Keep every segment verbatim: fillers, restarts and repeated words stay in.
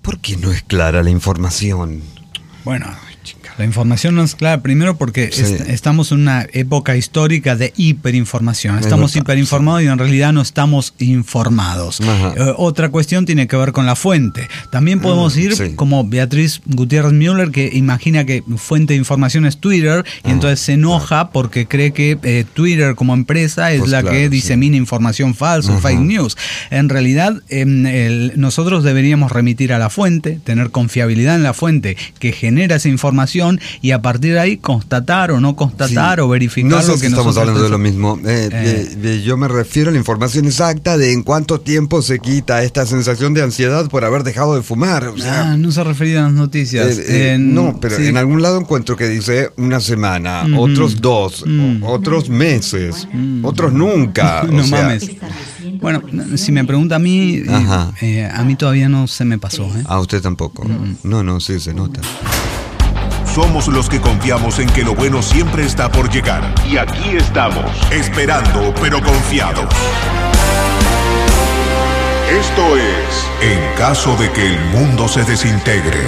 ¿Por qué no es clara la información? Bueno, la información no es clara, primero porque sí. est- estamos en una época histórica de hiperinformación. Estamos verdad, hiperinformados sí. y en realidad no estamos informados. Eh, otra cuestión tiene que ver con la fuente. También podemos mm, ir sí. como Beatriz Gutiérrez Müller, que imagina que fuente de información es Twitter y ah, entonces se enoja claro. porque cree que eh, Twitter como empresa es pues la claro, que disemina sí. información falsa, uh-huh. fake news. En realidad, eh, el, nosotros deberíamos remitir a la fuente, tener confiabilidad en la fuente que genera esa información y a partir de ahí constatar o no constatar sí. o verificar no sé lo que si estamos hablando pensamos. de lo mismo. Eh, eh. De, de, yo me refiero a la información exacta de en cuánto tiempo se quita esta sensación de ansiedad por haber dejado de fumar. O sea, ah, no se refería a las noticias. Eh, eh, en, no, pero sí. en algún lado encuentro que dice una semana, mm-hmm. otros dos, mm. o, otros meses, mm. otros nunca. No o sea, mames. Bueno, si me pregunta a mí, eh, eh, a mí todavía no se me pasó. ¿eh? A usted tampoco. Mm. No, no, sí se nota. Somos los que confiamos en que lo bueno siempre está por llegar. Y aquí estamos, esperando, pero confiados. Esto es En caso de que el mundo se desintegre.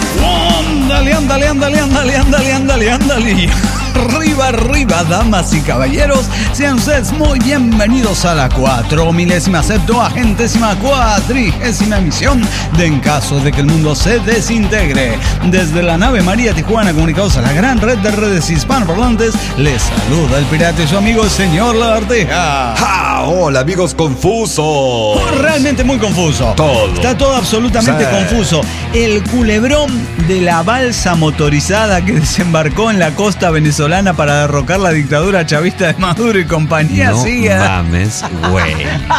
Ándale, ándale, ándale, ándale, ándale, ándale, ándale. Arriba, arriba, damas y caballeros, sean ustedes muy bienvenidos a la cuatro milésima septuagentésima cuatrigésima emisión de En caso de que el mundo se desintegre. Desde la nave María Tijuana, comunicados a la gran red de redes hispanoparlantes, les saluda el pirata y su amigo el señor Lagartija. ¡Ja! Hola, amigos confusos. Realmente muy confuso. Todo. Está todo absolutamente sí. confuso. El culebrón de la balsa motorizada que desembarcó en la costa venezolana para derrocar la dictadura chavista de Maduro y compañía. No sigue. mames, güey.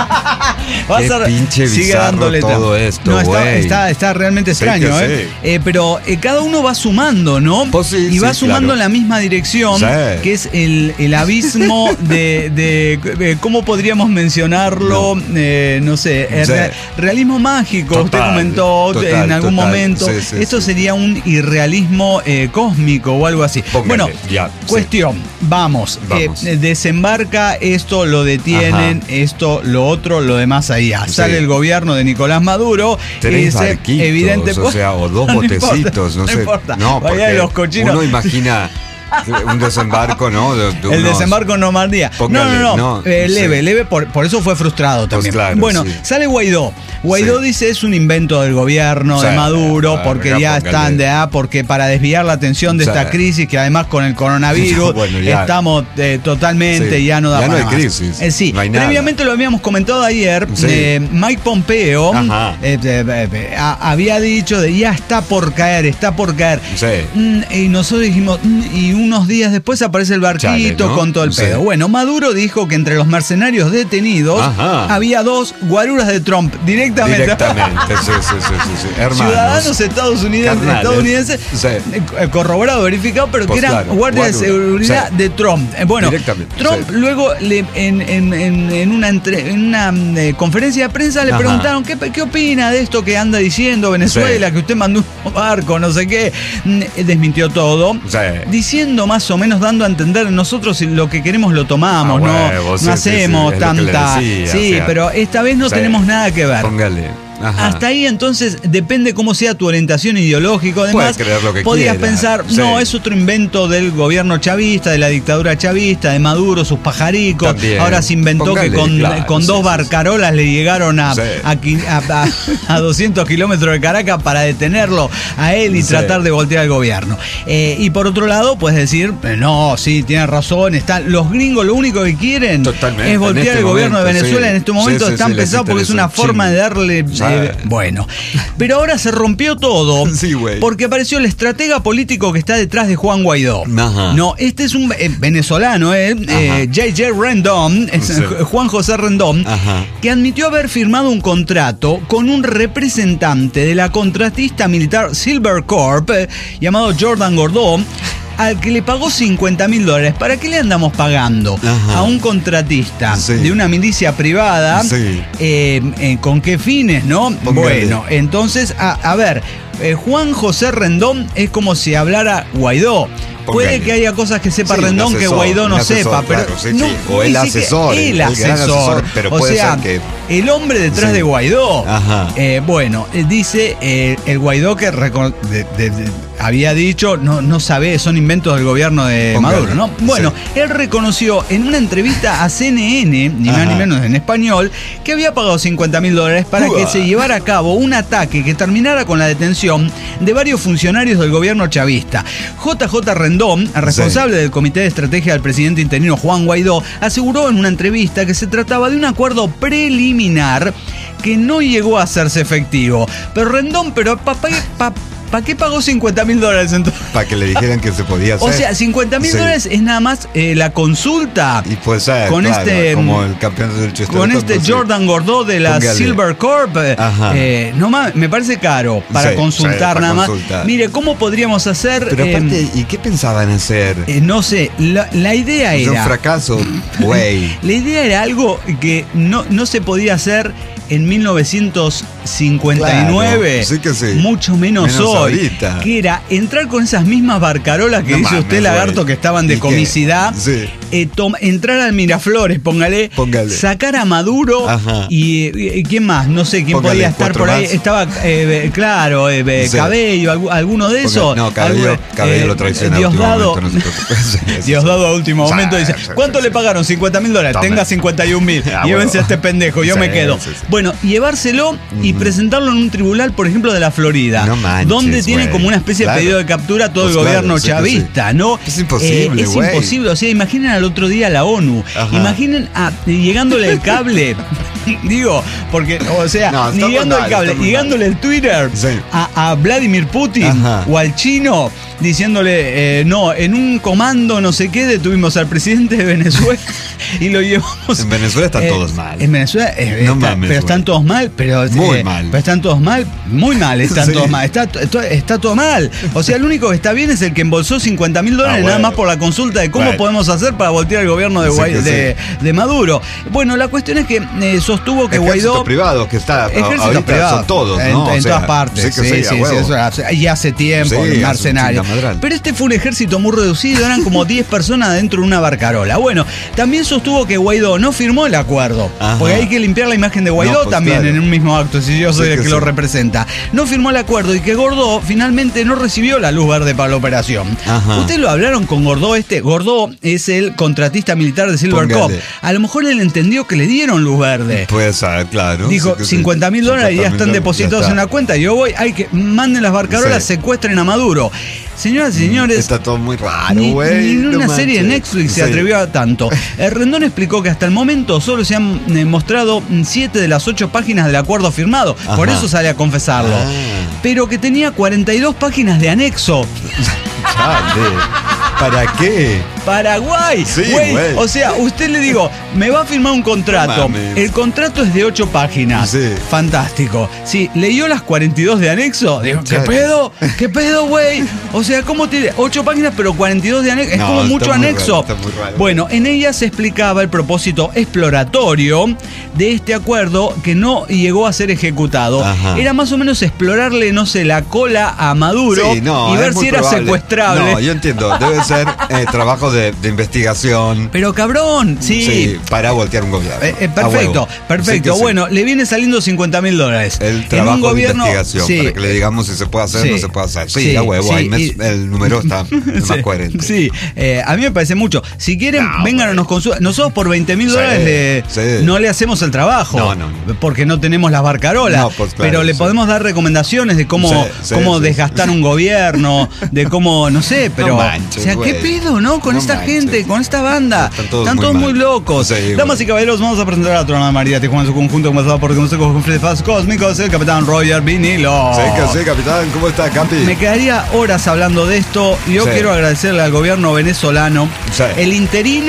Qué a, pinche bizarro todo esto, no, está, güey. Está, está realmente extraño, sí ¿eh? Sí. eh pero eh, cada uno va sumando, ¿no? Pues sí, y va sí, sumando claro. en la misma dirección, sí. que es el, el abismo de, de, de, ¿cómo podríamos mencionarlo? No, eh, no sé, sí. el realismo mágico, total, usted comentó total, en algún total. momento. Sí, sí, Esto sí. sería un irrealismo eh, cósmico o algo así. Póngale, bueno, ya. Cuestión, sí. vamos, vamos. Eh, desembarca, esto lo detienen, Ajá. esto, lo otro, lo demás allá. Sí. Sale el gobierno de Nicolás Maduro. Tres ese, barquitos, evidente, o sea, o dos no botecitos, importa, no sé. No, importa. no porque los cochinos. Uno imagina un desembarco, ¿no? De, de el unos... desembarco en Normandía. Póngale, no, no, no, no eh, leve, sí. leve, por, por eso fue frustrado también. Pues claro, bueno, sí. sale Guaidó. Guaidó sí. dice es un invento del gobierno sí, de Maduro, claro, porque ya, ya están de ah, porque para desviar la atención de sí. esta crisis, que además con el coronavirus bueno, estamos eh, totalmente, sí. ya no da ya para no hay más. crisis. Eh, sí, no hay previamente nada. lo habíamos comentado ayer, sí. eh, Mike Pompeo eh, eh, eh, a, había dicho de ya está por caer, está por caer. Sí. Mm, y nosotros dijimos, mm, y unos días después aparece el barquito Chale, ¿no? con todo el pedo. Sí. Bueno, Maduro dijo que entre los mercenarios detenidos Ajá. había dos guaruras de Trump, directamente. Directamente, sí, sí, sí, sí, sí. Hermanos. Ciudadanos estadounidenses, estadounidenses sí. corroborado, verificado, pero pues que eran claro, guardias guarura. de seguridad sí. de Trump. Bueno, Trump sí. luego le, en, en, en, en una, entre, en una eh, conferencia de prensa le Ajá. preguntaron ¿qué, qué opina de esto que anda diciendo Venezuela, sí. que usted mandó un barco, no sé qué. Desmintió todo, sí. diciendo más o menos, dando a entender nosotros lo que queremos lo tomamos, ah, no, huevo, no sí, hacemos sí, sí, tanta decía, sí, o sea, pero esta vez no sí, tenemos nada que ver. Póngale. Ajá. Hasta ahí entonces depende cómo sea tu orientación ideológica. Además, creer lo que podías quiera. pensar, sí. no, es otro invento del gobierno chavista, de la dictadura chavista, de Maduro, sus pajaricos. También. Ahora se inventó Póngale, que con, claro, con sí, dos sí, barcarolas sí. le llegaron a, sí. a, a, a, a doscientos kilómetros de Caracas para detenerlo a él y sí. tratar de voltear al gobierno. Eh, y por otro lado, puedes decir, no, sí, tienes razón, están, los gringos lo único que quieren Totalmente. es voltear este el gobierno momento, de Venezuela. Sí. En este momento sí, sí, están sí, pesados porque es una forma de darle... Eh, bueno, pero ahora se rompió todo sí, porque apareció el estratega político que está detrás de Juan Guaidó. Ajá. No, este es un eh, venezolano, eh, eh, J J Rendón, es, sí. Juan José Rendón, Ajá. que admitió haber firmado un contrato con un representante de la contratista militar Silver Corp, eh, llamado Jordan Gordó, al que le pagó cincuenta mil dólares. ¿Para qué le andamos pagando Ajá. a un contratista sí. de una milicia privada? Sí. Eh, eh, ¿Con qué fines, no? Póngale. Bueno, entonces, a, a ver, eh, Juan José Rendón es como si hablara Guaidó. Puede Póngale. que haya cosas que sepa sí, Rendón asesor, que Guaidó no asesor, sepa, pero claro, sí, no, sí. o el asesor, el, el asesor, asesor, pero o puede sea, ser que el hombre detrás sí. de Guaidó. Ajá. Eh, bueno, dice eh, el Guaidó que de, de, de, había dicho, no, no sabe, son inventos del gobierno de Póngale. Maduro, ¿no? Bueno, sí. él reconoció en una entrevista a C N N, ni Ajá. más ni menos en español, que había pagado cincuenta mil dólares para Uah. que se llevara a cabo un ataque que terminara con la detención de varios funcionarios del gobierno chavista. J J Rendón, responsable sí. del Comité de Estrategia del presidente interino Juan Guaidó, aseguró en una entrevista que se trataba de un acuerdo preliminar que no llegó a hacerse efectivo. Pero Rendón, pero papá, papá ¿para qué pagó cincuenta mil dólares entonces? Para que le dijeran que se podía hacer. O sea, cincuenta mil sí. dólares es nada más eh, la consulta. Y puede ser, con claro, este, como el campeón del Chester. Con este sí. Jordan Gordó de la Póngale. Silver Corp. Eh, no más, me parece caro para sí, consultar sí, para nada consultar. más. Mire, ¿cómo podríamos hacer? Pero aparte, eh, ¿y qué pensaban hacer? Eh, no sé, la, la idea o sea, era... un fracaso, güey. La idea era algo que no, no se podía hacer en mil novecientos cincuenta y nueve, claro, sí que sí. mucho menos, menos hoy, ahorita. que era entrar con esas mismas barcarolas que no dice mames, usted, Lagarto, wey. que estaban de comicidad, sí. eh, toma, entrar al Miraflores, póngale, póngale. sacar a Maduro y, y ¿quién más? No sé quién póngale, podía estar por ahí. Más. Estaba, eh, claro, eh, sí. Cabello, alguno de esos. No, Cabello, Algo, Cabello eh, lo traiciona a último dado, momento, no se Diosdado a último momento dice, ¿cuánto le pagaron? cincuenta mil dólares, tenga cincuenta y un mil, ah, llévense bueno. a este pendejo, yo sí, me quedo. Sí, sí. Bueno, llevárselo mm. y presentarlo en un tribunal, por ejemplo, de la Florida, no manches, donde tiene wey. como una especie claro. de pedido de captura todo pues el gobierno claro, chavista, sí, ¿no? Es imposible, eh, Es wey. imposible, o sea, imaginen al otro día a la ONU, Ajá. imaginen a, llegándole el cable, digo, porque, o sea, no, ni llegando el cable, llegándole el Twitter sí. a, a Vladimir Putin Ajá. o al chino, diciéndole, eh, no, en un comando no sé qué detuvimos al presidente de Venezuela y lo llevamos... En Venezuela están eh, todos mal. En Venezuela eh, no está, mames, pero están wey. todos mal, pero... Muy eh, mal. Pero están todos mal, muy mal están sí. todos mal. Está, está, está todo mal. O sea, el único que está bien es el que embolsó cincuenta mil dólares ah, bueno. nada más por la consulta de cómo bueno. podemos hacer para voltear el gobierno de, sí, Guaidó, de, sí. de Maduro. Bueno, la cuestión es que eh, sostuvo que Ejército Guaidó... privado, que está... Ejército privado. Son todos, ¿no? En, en o sea, todas partes. Sí, sí, sí, sí, sí eso hace, y hace tiempo, sí, un mercenario. Pero este fue un ejército muy reducido, eran como diez personas dentro de una barcarola. Bueno, también sostuvo que Guaidó no firmó el acuerdo, Ajá. porque hay que limpiar la imagen de Guaidó no, pues también claro. en un mismo acto, si yo soy sí, el que, que lo sí. representa. No firmó el acuerdo y que Gordó finalmente no recibió la luz verde para la operación. Ajá. Ustedes lo hablaron con Gordó este. Gordó es el contratista militar de Silver Corp. A lo mejor él entendió que le dieron luz verde. Puede ser, claro. Dijo, sí cincuenta mil dólares y ya están depositados en la cuenta. Yo voy, hay que manden las barcarolas, sí. secuestren a Maduro. Señoras y señores, está todo muy raro, güey. Ni, ni en una no serie de Netflix sí. se atrevió a tanto. El Rendón explicó que hasta el momento solo se han eh, mostrado siete de las ocho páginas del acuerdo firmado. Ajá. Por eso sale a confesarlo. Ah. Pero que tenía cuarenta y dos páginas de anexo. Chale. ¿Para qué? Paraguay. Sí, güey. O sea, usted le digo, me va a firmar un contrato. No el contrato es de ocho páginas. Sí. Fantástico. Sí, leyó las cuarenta y dos de anexo. Dijo, ¿qué pedo? ¿Qué pedo, güey? O sea, ¿cómo tiene ocho páginas pero cuarenta y dos de anexo? Es no, como mucho anexo. Raro, está muy raro. Bueno, en ella se explicaba el propósito exploratorio de este acuerdo que no llegó a ser ejecutado. Ajá. Era más o menos explorarle, no sé, la cola a Maduro sí, no, y ver si era probable. secuestrable. No, yo entiendo. Debe ser eh, trabajo de, de investigación. Pero cabrón, sí. Sí, para voltear un gobierno. Eh, eh, perfecto, perfecto. Sí bueno, sí. le viene saliendo cincuenta mil dólares. El trabajo en un gobierno, de investigación, sí. para que le digamos si se puede hacer o sí. no se puede hacer. Sí, sí a huevo, sí, ahí me, y, el número está sí, más coherente. Sí, eh, a mí me parece mucho. Si quieren, no, vengan a nos consultar. Nosotros por veinte mil dólares le, sí. no le hacemos el trabajo. No, no. Porque no tenemos las barcarolas. No, pues, claro, pero le sí. podemos dar recomendaciones de cómo, sí, cómo sí, desgastar sí. un gobierno, de cómo, no sé, pero... No manches, o sea, ¿qué pedo, no? Con no esta manches. gente, con esta banda. Están todos, Están todos muy, muy locos. Sí, Damas y caballeros, vamos a presentar a Tronada María Tijuana en su conjunto, comenzado por conocer con Fred Fast Cósmicos, el capitán Roger Vinilo. Sí, que sí, capitán. ¿Cómo está, Capi? Me quedaría horas hablando de esto. Yo sí. quiero agradecerle al gobierno venezolano, sí. el interino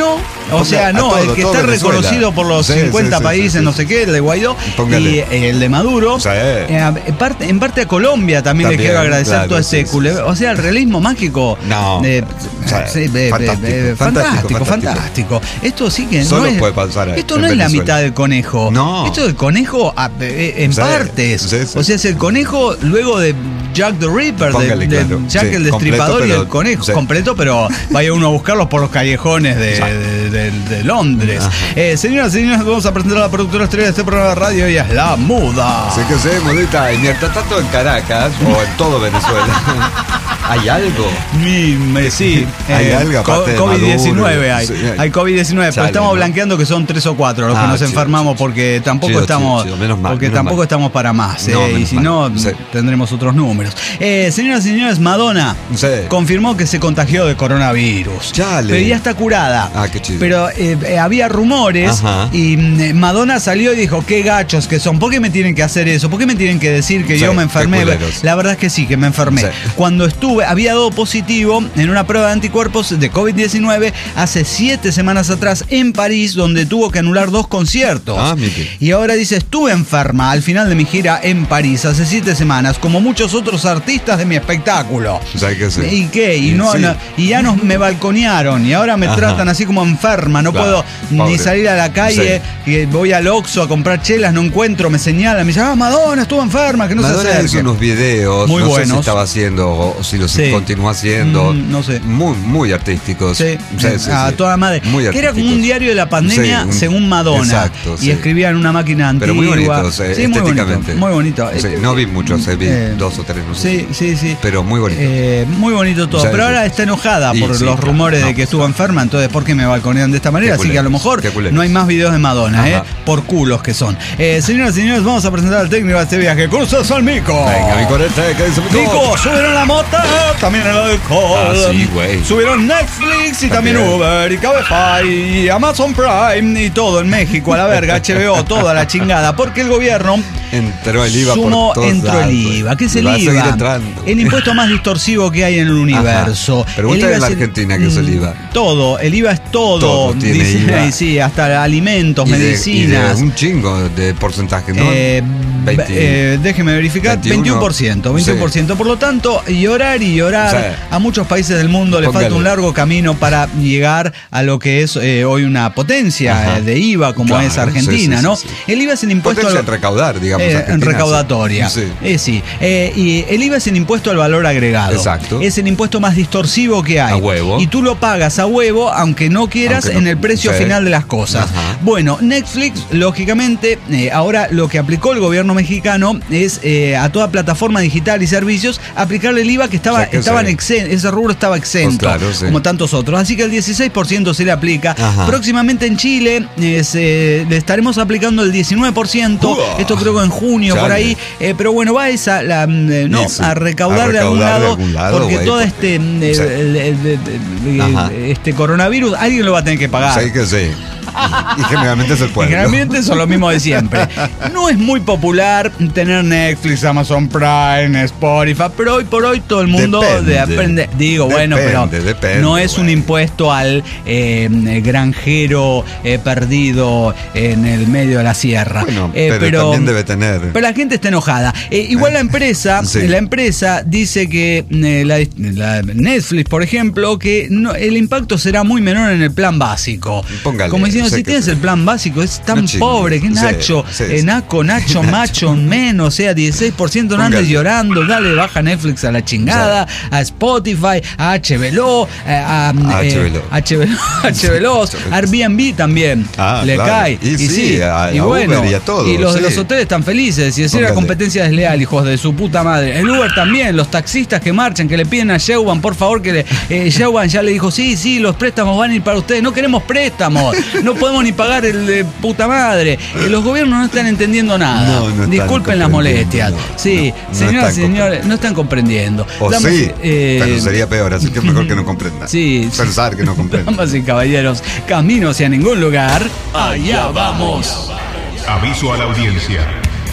O sea, no, todo, el que está Venezuela. reconocido por los sí, cincuenta sí, sí, países, sí, sí. no sé qué, el de Guaidó, Póngale. y eh, el de Maduro. Sí. Eh, en, parte, en parte a Colombia también, también le quiero agradecer claro, todo ese sí, cule... sí, sí. O sea, el realismo mágico. No. Eh, o sea, sí, eh, fantástico, eh, fantástico, fantástico, fantástico, fantástico. Esto sí que Solo no es, puede pasar esto no es Venezuela. la mitad del conejo. No. Esto del conejo a, eh, en sí, partes. Sí, sí. O sea, es el conejo luego de Jack the Ripper, Póngale, de, de claro. Jack sí, el Destripador completo, y el conejo. Sí. Completo, pero vaya uno a buscarlos por los callejones de, de, de, de Londres. Eh, señoras y señores, vamos a presentar a la productora estrella de este programa de radio. Ella es La Muda. Sí que sé, Mudita. Y mientras tanto en Caracas o en todo Venezuela ¿hay algo? Mi, me, sí. Hay eh, algo aparte de COVID diecinueve hay. Sí, hay. Hay COVID diecinueve, pero estamos ¿no? blanqueando que son tres o cuatro los ah, que nos chido, enfermamos chido. porque tampoco chido, estamos chido, chido. Mal, porque tampoco mal. estamos para más. No, eh, y si mal. no, sí. tendremos otros números. Eh, señoras y señores, Madonna sí. confirmó que se contagió de coronavirus. Chale. Pero ya está curada. Ah, qué chido. Pero eh, eh, había rumores Ajá. y eh, Madonna salió y dijo, qué gachos que son. ¿Por qué me tienen que hacer eso? ¿Por qué me tienen que decir que sí, yo me enfermé? La verdad es que sí, que me enfermé. Sí. Cuando estuve, había dado positivo en una prueba de anticuerpos de COVID diecinueve hace siete semanas atrás en París, donde tuvo que anular dos conciertos. Ah, y ahora dice, estuve enferma al final de mi gira en París hace siete semanas, como muchos otros artistas de mi espectáculo. ¿Sabes qué? Sí. ¿Y qué? Y, no, sí. no, y ya nos, me balconearon y ahora me Ajá. tratan así como enferma, no claro. puedo Pobre. ni salir a la calle, sí. y voy al Oxxo a comprar chelas, no encuentro, me señalan, me dicen, ah, Madonna estuvo enferma, que no Madonna se acerque. hizo unos videos, muy no buenos. sé si estaba haciendo o si los sí. continúa haciendo, mm, no sé. muy, muy artísticos. Sí, sí, sí, a sí. toda madre. Muy que era como un diario de la pandemia sí, un, según Madonna. Exacto, y sí. escribía en una máquina antigua. Pero muy bonito, sí, sí, estéticamente. Muy bonito. Muy bonito. Sí, no vi muchos, vi eh, dos o tres, no sé. Sí, sí, sí. Pero muy bonito. Eh, muy bonito todo. Pero ahora está enojada y, por sí, los rumores no, de que estuvo enferma, entonces ¿por qué me balconean de esta manera? Así que a lo mejor no hay más videos de Madonna, Ajá. eh, por culos que son. Eh, señoras y señores, vamos a presentar al técnico de este viaje. ¡Cruzas al Mico! Venga, Mico, ¿qué dice Mico? Mico, subieron la mota, también el alcohol. Ah, sí, güey. Subieron Netflix y también, también Uber y Cabify y Amazon Prime y todo en México, a la verga, H B O, toda la chingada, porque el gobierno entró el I V A sumó, por todos entró lados, el I V A. ¿Qué es el I V A? El impuesto más distorsivo que hay en el universo. Pregúntale en la Argentina qué es el I V A. Todo, el I V A es todo. Todo tiene dice, I V A. Sí, hasta alimentos, y de, medicinas. Y de un chingo de porcentaje, ¿no? Eh, veinte, eh, déjeme verificar, veintiuno por ciento. veintiuno por ciento. Sí. Por lo tanto, llorar y llorar, o sea, a muchos países del mundo le falta un largo camino para llegar a lo que es eh, hoy una potencia eh, de I V A como claro, es Argentina, sí, sí, ¿no? Sí, sí. El I V A es el impuesto potencia al, en recaudar, digamos. Eh, en recaudatoria. Sí. Eh, sí. Eh, y el I V A es el impuesto al valor agregado. Exacto. Es el impuesto más distorsivo que hay. A huevo. Y tú lo pagas a huevo, aunque no quieras, aunque no, en el precio sí. final de las cosas. Ajá. Bueno, Netflix, lógicamente, eh, ahora lo que aplicó el gobierno mexicano es eh, a toda plataforma digital y servicios aplicarle el I V A que estaba, o sea, que estaban exen, ese rubro estaba exento, pues claro, sí. como tantos otros. Así que el dieciséis por ciento se le aplica. Ajá. Próximamente en Chile eh, se, le estaremos aplicando el diecinueve por ciento. Uh, Esto creo que en junio, chale. por ahí. Eh, pero bueno, va esa, la, eh, no, sí. a, recaudar a recaudar de algún lado, de algún lado porque wey, todo este, eh, sí. el, el, el, el, este coronavirus, alguien lo va a tener que pagar. Sí, que sí. Y generalmente es el pueblo. Generalmente son lo mismo de siempre. No es muy popular tener Netflix, Amazon Prime, Spotify, pero hoy por hoy todo el mundo de aprende. Digo, depende, bueno, pero depende, no es bueno. un impuesto al eh, granjero eh, perdido en el medio de la sierra. Bueno, eh, pero, pero también debe tener. Pero la gente está enojada. Eh, igual la empresa, sí. la empresa dice que eh, la, la Netflix, por ejemplo, que no, el impacto será muy menor en el plan básico. Póngale. Como diciendo, si tienes sí. el plan básico, es tan no, pobre, que Nacho, sí, sí, eh, Naco, Nacho, macho, menos, o sea, dieciséis por ciento no andes llorando, dale, baja Netflix a la chingada, sí. a Spotify, a H B O, a, a, a eh, H B O, H B O, Airbnb también, ah, le claro. cae. Y, y sí, sí, a, y a bueno, Uber y a todo. Y los sí. de los hoteles están felices, y decir la competencia desleal, hijos de su puta madre. El Uber también, los taxistas que marchan, que le piden a Sheuban, por favor, que le, eh, Sheuban ya le dijo, sí, sí, los préstamos van a ir para ustedes, no queremos préstamos, no podemos ni pagar el de puta madre. Eh, los gobiernos no están entendiendo nada. No, no Disculpen las molestias. Sí, no, no señoras y señores, no están comprendiendo. O Damos, sí, eh, pero sería peor, así que es mejor que no comprendan. Sí. Pensar que no comprendan. Damas y caballeros, camino hacia ningún lugar, allá vamos. Aviso a la audiencia.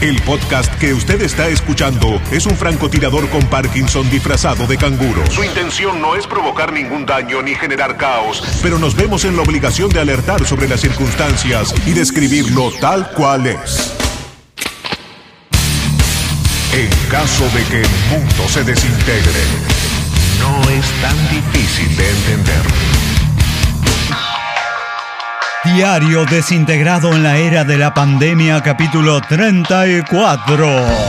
El podcast que usted está escuchando es un francotirador con Parkinson disfrazado de canguro. Su intención no es provocar ningún daño ni generar caos, pero nos vemos en la obligación de alertar sobre las circunstancias y describirlo tal cual es. En caso de que el mundo se desintegre, no es tan difícil de entender. Diario desintegrado en la era de la pandemia, capítulo treinta y cuatro.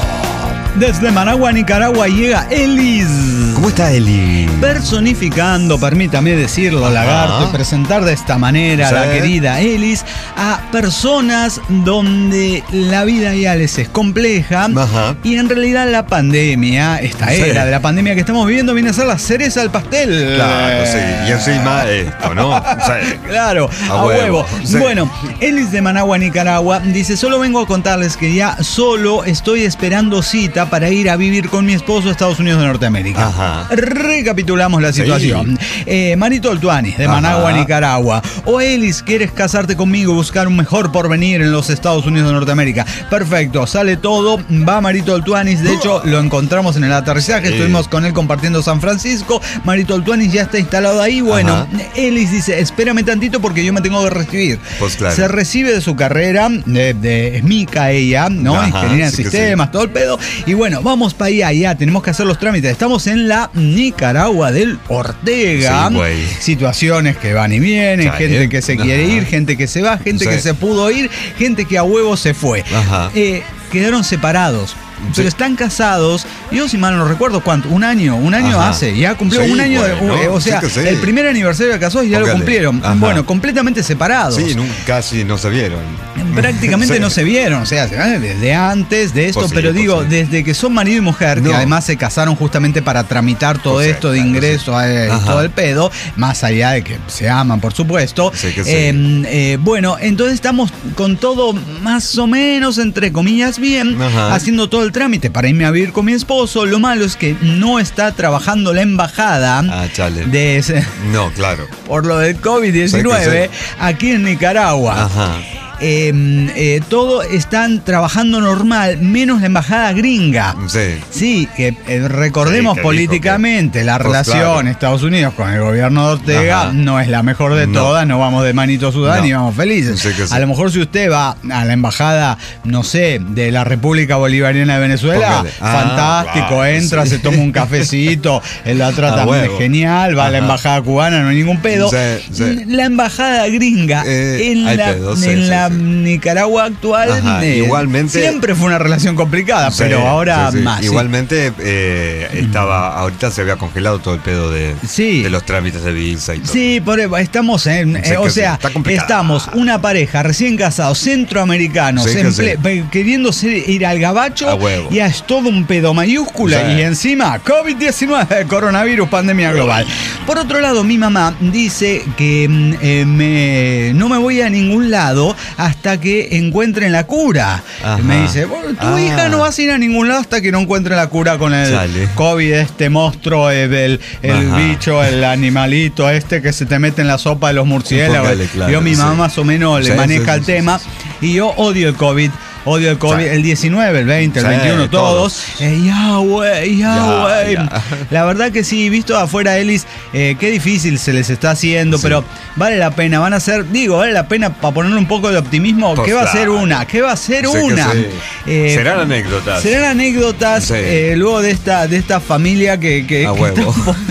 Desde Managua, Nicaragua, llega Elis. ¿Cómo está Elis? Personificando, permítame decirlo, lagarto, y presentar de esta manera ¿Sí? a la querida Elis a personas donde la vida ya les es compleja. Ajá. Y en realidad la pandemia, esta sí. era de la pandemia que estamos viviendo, viene a ser la cereza del pastel. Claro, sí. Y encima esto, ¿no? Sí. Claro, a, a huevo. huevo. Sí. Bueno, Elis de Managua, Nicaragua, dice: solo vengo a contarles que ya solo estoy esperando cita para ir a vivir con mi esposo a Estados Unidos de Norteamérica. Ajá. Recapitulamos la situación. Sí. Eh, Marito Oltuanis, de Managua, Ajá. Nicaragua. O Elis, ¿quieres casarte conmigo, buscar un mejor porvenir en los Estados Unidos de Norteamérica? Perfecto, sale todo, va Marito Oltuanis. De hecho, lo encontramos en el aterrizaje, sí. estuvimos con él compartiendo San Francisco. Marito Oltuanis ya está instalado ahí. Bueno, Ajá. Elis dice: espérame tantito porque yo me tengo que recibir. Pues claro. Se recibe de su carrera, de, de es mica ella, ¿no? Ajá, Ingeniería en sí sistemas, sí. todo el pedo. Y bueno, vamos para allá, ya tenemos que hacer los trámites. Estamos en la Nicaragua del Ortega. Sí, situaciones que van y vienen, ya, gente eh. que se quiere Ajá. ir, gente que se va, gente sí. que se pudo ir, gente que a huevo se fue. Ajá. Eh, quedaron separados. Sí. Pero están casados, yo si mal no recuerdo cuánto, un año, un año Ajá. hace, ya cumplió sí, un año, bueno, de, o sea, sí sí. el primer aniversario de casados ya Póngale. lo cumplieron. Ajá. Bueno, completamente separados. Sí, nunca, casi no se vieron. Prácticamente sí. no se vieron, o sea, desde antes de esto, posible, pero digo, posible. desde que son marido y mujer, no. que además se casaron justamente para tramitar todo posible, esto de ingreso, claro, eh, sí. todo el pedo, más allá de que se aman, por supuesto. Sí que sí. eh, eh, bueno, entonces estamos con todo más o menos, entre comillas, bien, Ajá. haciendo todo el trámite para irme a vivir con mi esposo. Lo malo es que no está trabajando la embajada ah, chale. de ese, no, claro. por lo del COVID diecinueve sí sí. aquí en Nicaragua. Ajá. Eh, eh, todo están trabajando normal, menos la embajada gringa. Sí. Sí, que eh, recordemos sí, que políticamente que, la pues relación claro. Estados Unidos con el gobierno de Ortega Ajá. no es la mejor de no. todas, no vamos de manito sudán no. y vamos felices. Sí sí. A lo mejor si usted va a la embajada, no sé, de la República Bolivariana de Venezuela, ah, fantástico, claro, entra, sí. se toma un cafecito, la tratan ah, genial, va Ajá. a la embajada cubana, no hay ningún pedo. Sí, sí. La embajada gringa eh, en la, pedo, sí, en sí, la sí. Nicaragua actual eh, igualmente siempre fue una relación complicada, sí, pero ahora sí, sí. más. Igualmente sí. eh, estaba, ahorita se había congelado todo el pedo de, sí. de los trámites de visa y todo. Sí, por, estamos en, eh, o sea, estamos una pareja recién casados, centroamericanos, sí, ple, sí. queriéndose ir al gabacho, ya es todo un pedo mayúscula sí. y encima COVID diecinueve, coronavirus, pandemia global. Por otro lado, mi mamá dice que eh, me, no me voy a ningún lado hasta que encuentren la cura. Ajá. Me dice, bueno, tu ah. hija no va a ir a ningún lado hasta que no encuentre la cura con el Chale. COVID, este monstruo, el, el, el bicho, el animalito este que se te mete en la sopa de los murciélagos. Póngale, claro, yo, mi mamá sí. más o menos le sí, maneja sí, el sí, tema sí, sí. y yo odio el COVID. Odio el COVID, sí. el diecinueve, el veinte, el sí, veintiuno, todos. todos. Eh, ya, güey, ya, güey. La verdad que sí, visto afuera, Elis, eh, qué difícil se les está haciendo, sí. pero vale la pena. Van a ser, digo, vale la pena para ponerle un poco de optimismo. Pues ¿Qué va claro. a ser una? ¿Qué va a ser sí una? Sí. Eh, serán anécdotas. Serán anécdotas sí. eh, luego de esta, de esta familia que, que, que está,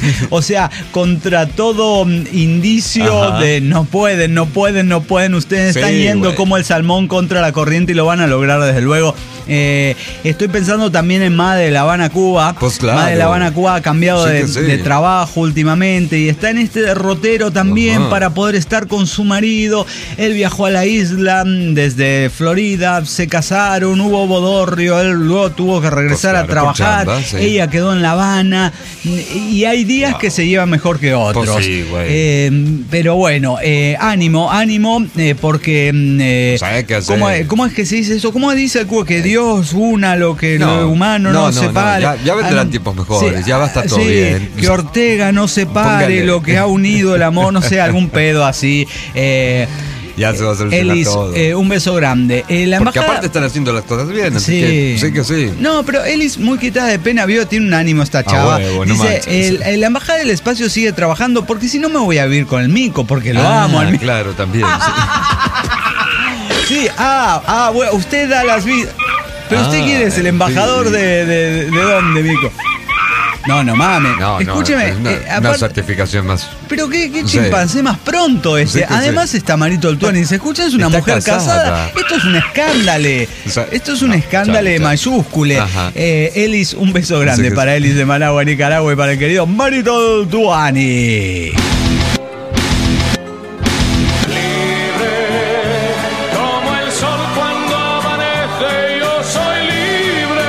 o sea, contra todo indicio Ajá. de no pueden, no pueden, no pueden. Ustedes sí, están yendo güey. como el salmón contra la corriente y lo van a lograr. Desde luego, eh, estoy pensando también en Madre de La Habana, Cuba. Pues claro. Madre de La Habana, Cuba ha cambiado sí de, sí. de trabajo últimamente y está en este derrotero también Ajá. para poder estar con su marido. Él viajó a la isla desde Florida, se casaron, hubo bodorrio, él luego tuvo que regresar pues claro, a trabajar. Chamba, sí. Ella quedó en La Habana y hay días wow. que se llevan mejor que otros. Pues sí, eh, pero bueno, eh, ánimo, ánimo, eh, porque eh, ¿sabe qué hacer? ¿cómo, ¿Cómo es que se dice eso? ¿Cómo dice el Cuba? Que Dios una lo que no, lo humano no, no, no separe. No, ya, ya vendrán ah, tiempos mejores, sí, ya va a estar todo sí, bien. Que Ortega no separe Póngale. lo que ha unido el amor, no sé, algún pedo así. Eh, Ya se va a solucionar Elis, todo. Eh, un beso grande. Eh, la Porque embajada... aparte están haciendo las cosas bien, así Sí. que sí que sí. No, pero Elis, muy quitada de pena, vio, tiene un ánimo esta chava. Ah, huevo, no Dice, manches. el, el- la embajada del espacio sigue trabajando porque si no me voy a vivir con el mico, porque lo Ah, amo al mico. claro, también. Sí, ah, ah, bueno, usted da las vidas. Pero Ah, usted quién es, el embajador sí. de, de, de dónde, mico. No, no mames. No, Escúcheme. no, es una, eh, una aparte- certificación más. pero qué, qué Sí. chimpancé más pronto este. Sí que Además sí. está Marito Oltuani. ¿Se escucha? Es una Está mujer casada. casada. Esto es un escándalo. O sea, Esto es un no, escándalo chao, chao. mayúscule. Ajá. Eh, Elis, un beso grande Sí que para sí. Elis de Managua, Nicaragua, y para el querido Marito Oltuani. Como el sol cuando amanece, yo soy libre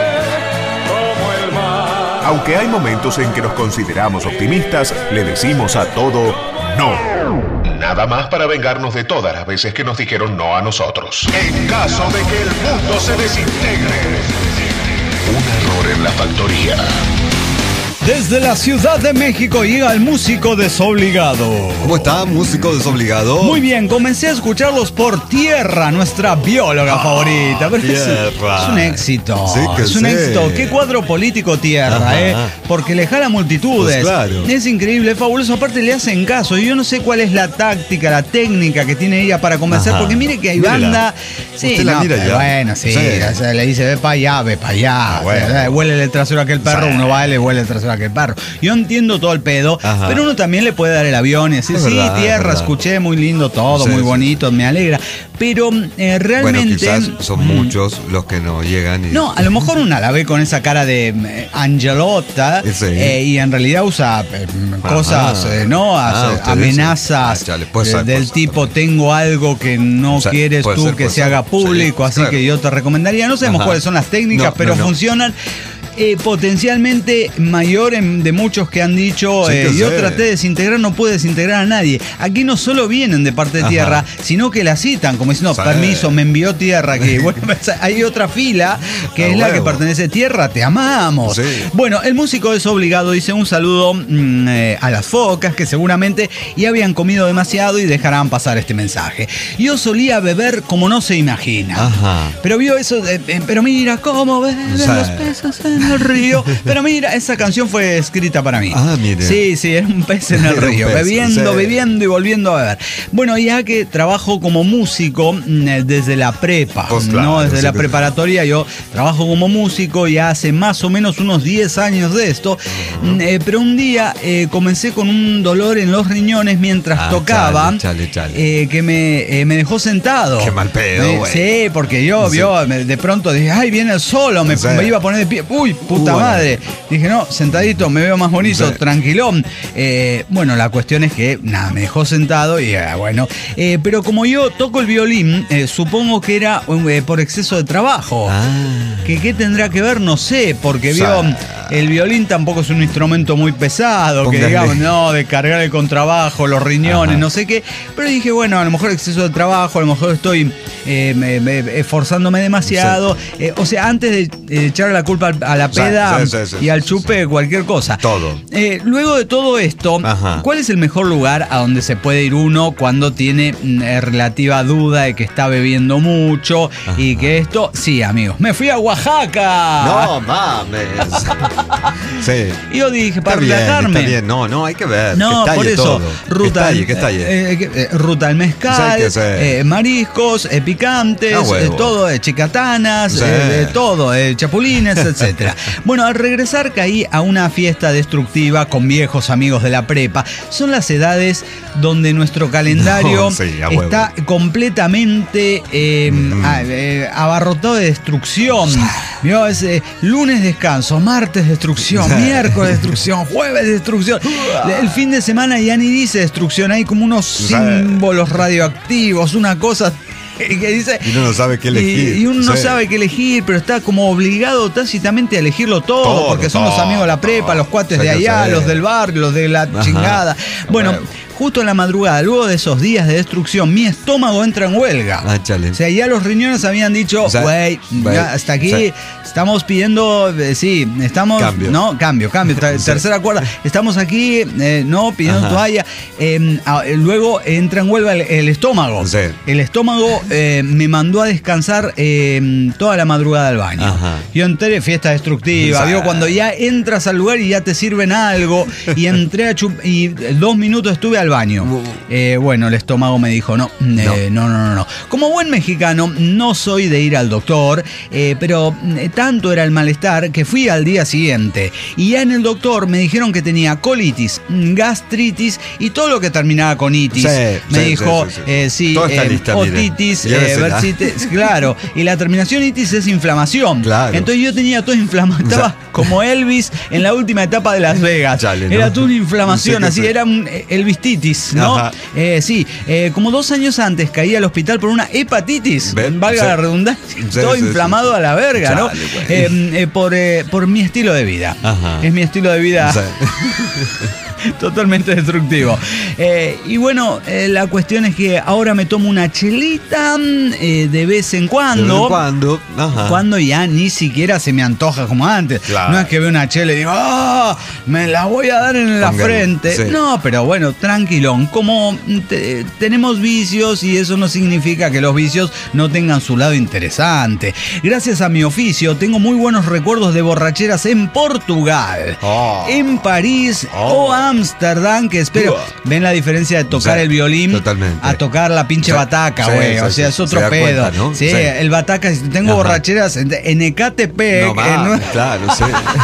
como el mar. Aunque hay momentos en que nos consideramos optimistas, le decimos a todo no. Nada más para vengarnos de todas las veces que nos dijeron no a nosotros. En caso de que el mundo se desintegre. Un error en la factoría. Desde la Ciudad de México llega el músico desobligado. ¿Cómo está, músico desobligado? Muy bien, comencé a escucharlos por Tierra, nuestra bióloga favorita. Pero es, Tierra. es un éxito. Sí que es un sí. éxito. Qué cuadro político Tierra, Ajá. ¿eh? Porque le jala multitudes. Pues claro. Es increíble, es fabuloso. Aparte le hacen caso. Y yo no sé cuál es la táctica, la técnica que tiene ella para convencer. Ajá. Porque mire que hay Mírela. banda. Sí, Usted la no, mira pero ya. bueno, sí. Sí. O sea, le dice, ve para allá, ve para allá. Ah, bueno. O sea, huele el trasero a aquel perro, Sí. uno va y le huele el trasero a aquel perro. Yo entiendo todo el pedo, Ajá. pero uno también le puede dar el avión y decir, Es sí, verdad, es Tierra, verdad. escuché, muy lindo todo, Sí, muy sí. bonito, me alegra. Pero eh, realmente... Bueno, quizás son Mm. muchos los que no llegan. Y... No, a lo mejor una la ve con esa cara de eh, Angelota Sí. eh, y en realidad usa eh, cosas, eh, ¿no? Ah, Hace usted amenazas dice. Ah, chale, puede eh, ser del cosas tipo, también. tengo algo que no O sea, quieres puede tú ser, que puede se ser. haga público, Sí, así claro. que yo te recomendaría. No sabemos Ajá. cuáles son las técnicas, No, pero no, no. funcionan. Eh, potencialmente mayor en- de muchos que han dicho Sí eh, que yo sé. traté de desintegrar, no pude desintegrar a nadie. Aquí no solo vienen de parte de Ajá. Tierra, sino que la citan como diciendo, Sí. permiso, me envió Tierra aquí. Bueno, pues, hay otra fila que A es la que huevo. pertenece a Tierra, te amamos. Sí. Bueno, el músico desobligado dice un saludo mm, eh, a las focas que seguramente ya habían comido demasiado y dejarán pasar este mensaje. Yo solía beber como no se imagina. Ajá. Pero vio eso, de, eh, pero mira cómo beben Sí. los peces en el río. Pero mira, esa canción fue escrita para mí. Ah, mire. Sí, sí, era un pez en el Era un río, pez, bebiendo, sí. bebiendo y volviendo a beber. Bueno, ya que trabajo como músico mm, eh, desde la prepa, Pues claro, ¿no? Desde sí la que sí. preparatoria, yo trabajo como músico ya hace más o menos unos diez años de esto. Mm, eh, pero un día eh, comencé con un dolor en los riñones mientras Ah, tocaba, chale, chale, chale. eh, que me, eh, me dejó sentado. Qué mal pedo, Eh, güey. Sí, porque yo, Sí. vio, me- de pronto dije, ay, viene el solo, me, Sí. me iba a poner de pie. Uy, puta Bueno. madre. Dije, no, sentadito, me veo más bonito, Sí. tranquilón. Eh, bueno, la cuestión es que, nada, me dejó sentado y, eh, bueno. Eh, pero como yo toco el violín, eh, supongo que era eh, por exceso de trabajo. Ah. ¿Que ¿Qué tendrá que ver? No sé, porque Sí. vio, el violín tampoco es un instrumento muy pesado, que Póngale. digamos, no, de cargar el contrabajo, los riñones, Ajá. no sé qué. Pero dije, bueno, a lo mejor exceso de trabajo, a lo mejor estoy eh, me- me- esforzándome demasiado. Eh, o sea, antes de eh, echarle la culpa al- a la Sí, peda sí, sí, sí, y al sí, chupe, cualquier cosa. Todo. Eh, luego de todo esto, Ajá. ¿cuál es el mejor lugar a donde se puede ir uno cuando tiene mm, eh, relativa duda de que está bebiendo mucho y que esto... Sí, amigos, me fui a Oaxaca. No mames. Sí. Y yo dije, para Está bien, relajarme. está bien. No, no, hay que ver. No, que estalle por eso, todo. ruta, Que estalle, que estalle. eh, eh, eh, ruta al mezcal, Sí, que sí. eh, mariscos, eh, picantes, Ah, huevo. eh, todo, eh, chicatanas, Sí. eh, eh, todo, eh, chapulines, etcétera. Bueno, al regresar caí a una fiesta destructiva con viejos amigos de la prepa. Son las edades donde nuestro calendario No, sí, a huevo. está completamente eh, Mm. a- eh, abarrotado de destrucción. Vio, es eh, lunes descanso, martes destrucción, Sí. miércoles destrucción, jueves destrucción. El fin de semana ya ni dice destrucción, hay como unos Sí. símbolos radioactivos, una cosa que dice, y uno no sabe qué elegir. Y, y uno sí. no sabe qué elegir, pero está como obligado tácitamente a elegirlo todo, todo porque son todo, los amigos de la prepa, todo. Los cuates de allá, los del barrio, los de la Ajá. chingada. Bueno, bueno, justo en la madrugada, luego de esos días de destrucción, mi estómago entra en huelga. Ah, chale. O sea, ya los riñones habían dicho, güey, o sea, hasta aquí sí. estamos pidiendo, eh, sí, estamos, cambio. no, cambio, cambio, ter- sí. tercera cuerda, estamos aquí, eh, no, pidiendo Ajá. toalla. Eh, a, luego entra en huelga el, el estómago. Sí. El estómago eh, me mandó a descansar eh, toda la madrugada al baño. Ajá. Yo entré, fiesta destructiva, o sea, ¿vio? Cuando ya entras al lugar y ya te sirven algo, y entré a chup- y dos minutos estuve al baño. Eh, bueno, el estómago me dijo, no, eh, no, no, no, no. Como buen mexicano, no soy de ir al doctor, eh, pero eh, tanto era el malestar que fui al día siguiente. Y ya en el doctor me dijeron que tenía colitis, gastritis y todo lo que terminaba con itis. Sí, me sí, dijo, sí, sí, sí. Eh, sí, Toda esta eh, lista, otitis, eh, versitis, claro. Y la terminación itis es inflamación. Claro. Entonces yo tenía todo inflamado. Estaba o sea, como Elvis en la última etapa de Las Vegas. Chale, ¿no? Era toda una inflamación, no sé así, fue. Era un Elvistitis, ¿no? Eh, sí, eh, como dos años antes caí al hospital por una hepatitis, ¿ven? Valga sí. la redundancia, sí, todo sí, inflamado sí, sí. a la verga, Chale, ¿no? Eh, eh, por, eh, por mi estilo de vida. Ajá. Es mi estilo de vida. Sí. Totalmente destructivo. Eh, y bueno, eh, la cuestión es que ahora me tomo una chelita eh, de vez en cuando. De vez en cuando. Ajá. Cuando ya ni siquiera se me antoja como antes. Claro. No es que veo una chela y digo, ¡ah! Me la voy a dar en la Pongan, frente. Sí. No, pero bueno, tranquilón. Como te, tenemos vicios y eso no significa que los vicios no tengan su lado interesante. Gracias a mi oficio, tengo muy buenos recuerdos de borracheras en Portugal, oh. en París oh. o Ámsterdam, que espero. Uh. ¿Ven la diferencia de tocar sí, el violín totalmente. A tocar la pinche sí, bataca, güey? Sí, o sea, sí, es otro pedo. Cuenta, ¿no? Sí, sí, el bataca, tengo Ajá. borracheras en, en Ecatepec. No, en, ¿no? Claro, sí.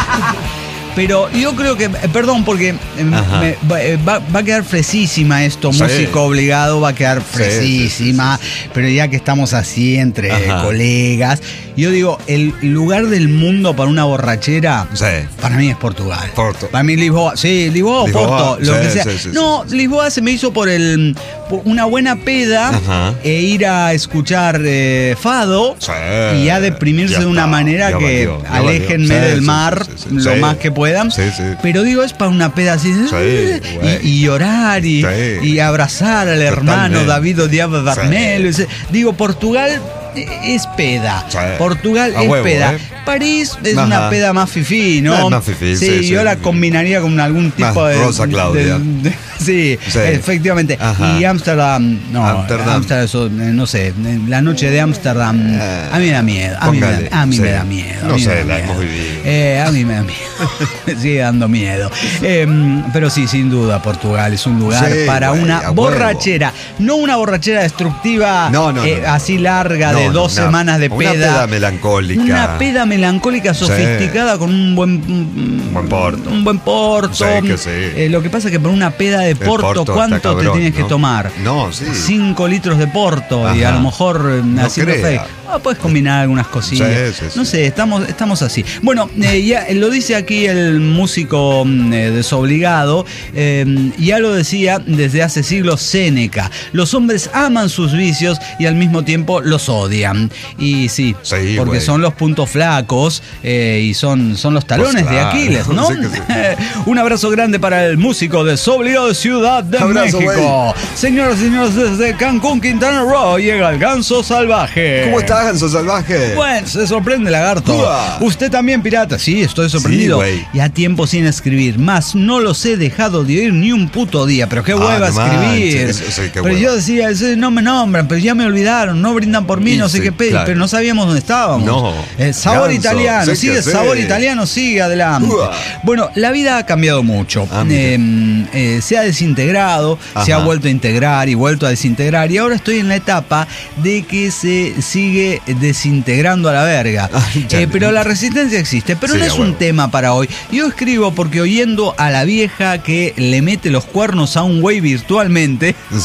Pero yo creo que, perdón, porque me, va, va a quedar fresísima esto, sí. músico obligado, va a quedar fresísima, sí, sí, sí, sí. Pero ya que estamos así entre Ajá. colegas, yo digo, el lugar del mundo para una borrachera, sí. para mí es Portugal. Porto. Para mí Lisboa, sí, Lisboa o Porto, lo sí, que sea. Sí, sí, no, sí. Lisboa se me hizo por el por una buena peda Ajá. e ir a escuchar eh, fado sí. y ya deprimirse ya de una está, manera que valió, aléjenme sí, del sí, mar sí, sí, sí, lo sí. más que puedan. Sí, sí. Pero digo, es para una peda así sí, y, y llorar y, sí. y abrazar al hermano Totalmente. David Odiaba Barmelo. Sí. Digo, Portugal es peda. Sí. Portugal a es huevo, peda. ¿Eh? París es Ajá. una peda más fifí, ¿no? Es más fifí, sí, sí, yo sí, la sí. combinaría con algún tipo más de. Rosa Claudia. De, de, sí, sí, efectivamente. Ajá. Y Ámsterdam, no, Ámsterdam, eso, no sé, la noche de Ámsterdam, eh, a mí me da miedo. A mí, me da, a mí sí. me da miedo. No sé, la hemos vivido. Eh, a mí me da miedo. Sigue dando miedo. Eh, pero sí, sin duda, Portugal es un lugar sí, para wey, una borrachera. No una borrachera destructiva, no, no, eh, no, no. así larga, no, de dos no, semanas de peda. Una peda melancólica. Una peda melancólica sofisticada sí. con un buen, un buen porto. Un buen porto. Sí, que sí. Eh, lo que pasa es que por una peda de porto, porto ¿cuánto cabrón, te tienes ¿no? que tomar? No, sí. Cinco litros de porto. Ajá. Y a lo mejor no haciendo fe. Ah, puedes combinar algunas cosillas. Sí, sí, no sé, estamos, estamos así. Bueno, eh, ya lo dice aquí el músico eh, desobligado. Eh, ya lo decía desde hace siglos Séneca. Los hombres aman sus vicios y al mismo tiempo los odian. Y sí, sí porque wey. son los puntos flacos eh, y son, son los talones pues claro. de Aquiles, ¿no? Sí sí. Un abrazo grande para el músico desobligado de Ciudad de abrazo, México. Wey. Señoras y señores, desde Cancún, Quintana Roo, llega el Ganso Salvaje. ¿Cómo estás, Ganso Salvaje? Bueno, se sorprende, lagarto. Uah. Usted también, pirata. Sí, estoy sorprendido. Sí, ya tiempo sin escribir. Más no los he dejado de oír ni un puto día. Pero qué hueva ah, no escribir. Eso, eso, pero hueva. Yo decía, no me nombran, pero ya me olvidaron. No brindan por mí, sí, no sé sí, qué pedir. Claro. Pero no sabíamos dónde estábamos. No. Eh, sabor Ganso. italiano. Sí sigue sabor sí. italiano, sigue adelante. Uah. Bueno, la vida ha cambiado mucho. Ah, eh, eh, se ha desintegrado, Ajá. se ha vuelto a integrar y vuelto a desintegrar. Y ahora estoy en la etapa de que se sigue desintegrando a la verga. Ay, eh, pero la resistencia existe, pero sí, no es un tema para hoy. Yo escribo porque oyendo a la vieja que le mete los cuernos a un güey virtualmente. Sí.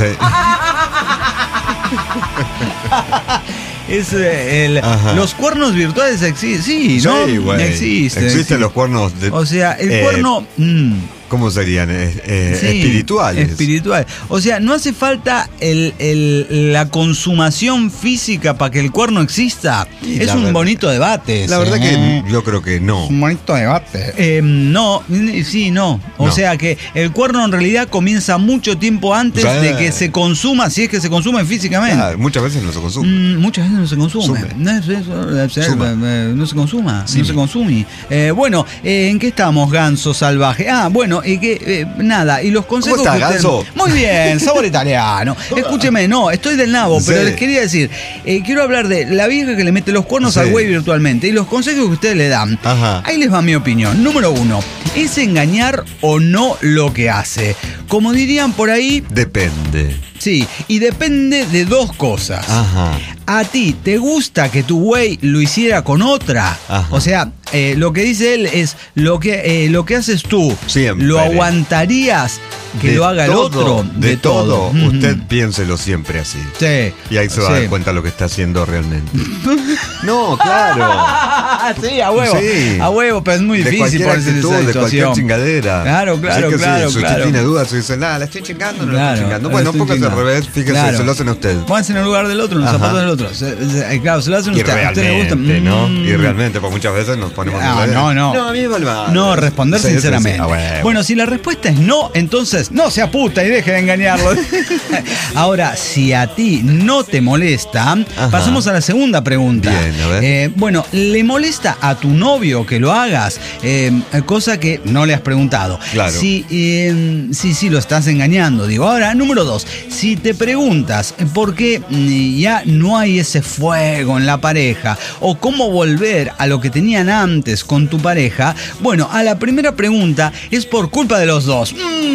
Es el, los cuernos virtuales existen, sí, ¿no? Sí, güey. Existen. Existen sí. los cuernos de, o sea, el eh, cuerno. Mmm, ¿Cómo serían? Eh, eh, Sí, espirituales. Espiritual. O sea, no hace falta el, el, la consumación física para que el cuerno exista. Y es un verdad, bonito debate. La verdad ¿eh? que yo creo que no. Un bonito debate. Eh, no, sí, no. O No. sea que el cuerno en realidad comienza mucho tiempo antes Sí. de que se consuma, si es que se consume físicamente. Ah, muchas veces no se consume. Mm, muchas veces no se consume. Sume. No, es eso, es- Suma. eh, no se consuma. Sí. No se consume. Eh, bueno, eh, ¿en qué estamos, ganso salvaje? Ah, bueno, y que eh, nada, y los consejos. ¿Cómo está, que usted- ganso? Muy bien, sabor italiano. Escúcheme, no, estoy del nabo, pero Sí. les quería decir, eh, quiero hablar de la vieja que le mete los cuernos Sí. al güey virtualmente y los consejos que ustedes le dan. Ajá. Ahí les va mi opinión. Número uno, ¿es engañar o no lo que hace? Como dirían por ahí, Depende. sí, y depende de dos cosas. Ajá. ¿A ti te gusta que tu güey lo hiciera con otra? Ajá. O sea, eh, lo que dice él es lo que, eh, lo que haces tú. Siempre. ¿Lo aguantarías que De lo haga todo, el otro? De, todo. Ujú. Usted piénselo siempre así. Sí. Y ahí se va a Sí. dar cuenta lo que está haciendo realmente. No, claro. Sí, a huevo. Sí. A huevo, pero es muy De difícil cualquier ponerse en actitud, esa de cualquier situación. chingadera. Claro, claro, Así que claro, Si, si claro. usted tiene dudas, usted dice, nada, la estoy chingando, no la Claro, estoy chingando. la Bueno, estoy póngase al chingando. revés, fíjese, Claro. se lo hacen a usted. Pónganse en el lugar del otro, en los Ajá. zapatos del otro. Se- se- eh, claro, se lo hacen Y usted. ¿A usted le gusta? realmente, ¿no? Mm. Y realmente, porque muchas veces nos ponemos... Ah, en la- no, no. No, a mí me vale madre. No, responder Sí, sí, sí. sinceramente. Ah, bueno. Bueno, si la respuesta es no, entonces no sea puta y deje de engañarlo. Ahora, si a ti no te molesta, Ajá. pasamos a la segunda pregunta. Bien, a ver. Eh, bueno, ¿le molesta a tu novio que lo hagas? Eh, cosa que no le has preguntado. Claro. Si, eh, sí, sí, lo estás engañando. Digo, ahora, número dos, si te preguntas por qué mm, ya no hay ese fuego en la pareja o cómo volver a lo que tenían antes con tu pareja, bueno, a la primera pregunta es por culpa de los dos.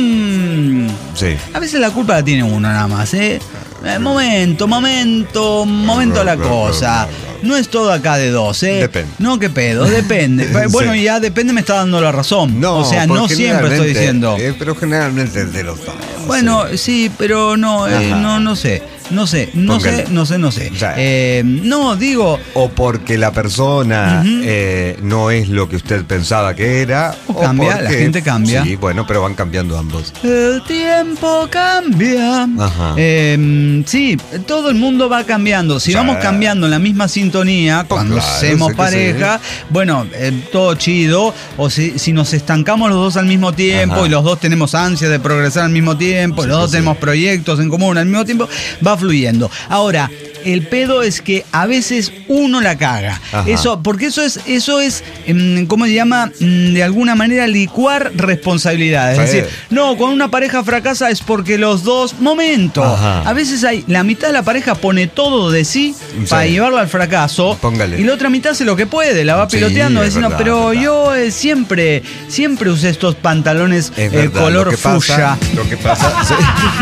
Mm, Sí. a veces la culpa la tiene uno nada más, ¿eh? Eh, momento, momento, momento la cosa. No es todo acá de dos, ¿eh? Depende. No, qué pedo, depende. Bueno, Sí. ya depende, me está dando la razón. No, o sea, no porque siempre estoy generalmente- diciendo. eh, pero generalmente es de los dos. Bueno, sí. sí, pero no, eh, Ajá. no, no sé. No sé, no Póngale. sé, no sé, no sé. Ya. Eh, no, digo, O porque la persona Ujú. eh, no es lo que usted pensaba que era. O cambia, la porque- gente cambia. Sí, bueno, pero van cambiando ambos. el tiempo cambia. Ajá. Eh, sí, todo el mundo va cambiando. Si Sí. vamos cambiando en la misma sintonía, Pues cuando claro, hacemos sé que pareja, bueno, eh, todo chido. O si, si nos estancamos los dos al mismo tiempo Ajá. y los dos tenemos ansia de progresar al mismo tiempo, Sí, los que dos sí. tenemos proyectos en común al mismo tiempo, va fluyendo. Ahora, el pedo es que a veces uno la caga. Ajá. Eso, porque eso es, eso es, em, ¿cómo se llama? Mm, De alguna manera licuar responsabilidades. Es Sí. decir, no, cuando una pareja fracasa es porque los dos, momento. Ajá. A veces hay, la mitad de la pareja pone todo de sí, Sí. para llevarla al fracaso. Póngale. Y la otra mitad hace lo que puede, la va Sí, piloteando, es diciendo, verdad, pero es verdad. yo eh, siempre, siempre usé estos pantalones Es eh, verdad, color lo que fucsia. pasa, lo que pasa, sí.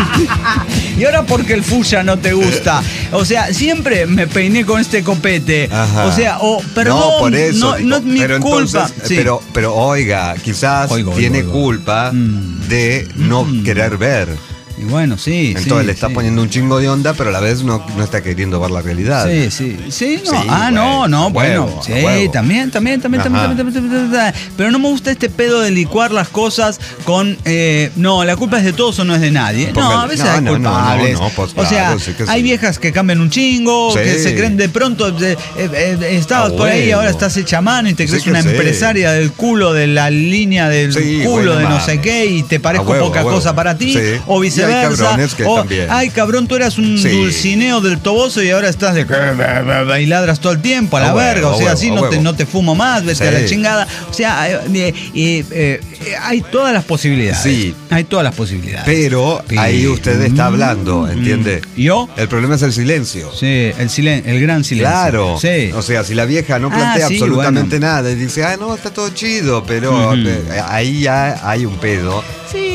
Y ahora porque el fuya no te gusta. O sea, siempre me peiné con este copete. Ajá. O sea, o perdón, no, por eso, no, digo, no es mi pero culpa. entonces, Sí. pero, pero oiga, quizás Oigo, oigo, tiene oigo. culpa Mm. de no Mm. querer ver. Y bueno, sí. Entonces sí, le está sí. poniendo un chingo de onda, pero a la vez no, no está queriendo ver la realidad. Sí, sí, sí, no. Sí, ah, no, güey, no, a bueno, huevo, a sí, huevo. también, también, también, también, Ajá. también, también, también, también. Pero no me gusta este pedo de licuar las cosas con, eh, no, la culpa es de todos o no es de nadie. No, Póngale. a veces No, hay no, no, culpables. no, no, pues o sea, claro, sí que sí. hay viejas que cambian un chingo, Sí. que se creen de pronto, eh, eh, eh, estabas A por ahí y huevo. ahora estás hecha mano y te Sí crees que una sí. empresaria del culo, de la línea del Sí, culo, bueno, de no mames. sé qué, y te parezco A huevo, poca a huevo. cosa para ti, Sí. o Y hay viceversa. cabrones que o, también. ay, cabrón, tú eras un Sí. dulcineo del toboso y ahora estás de y ladras todo el tiempo a la A huevo, verga, o a sea, huevo, así a no te, huevo. no te fumo más, vete Sí. a la chingada. O sea, eh, eh, eh, eh, hay todas las posibilidades. Sí. Hay todas las posibilidades. Pero Pero- ahí usted está hablando, Mm. ¿entiende? ¿Yo? El problema es el silencio. Sí, el silen el gran silencio. Claro. Sí. O sea, si la vieja no Ah, plantea sí, absolutamente bueno. nada y dice, ah, no, está todo chido, pero Ujú. eh, ahí ya hay un pedo. Sí,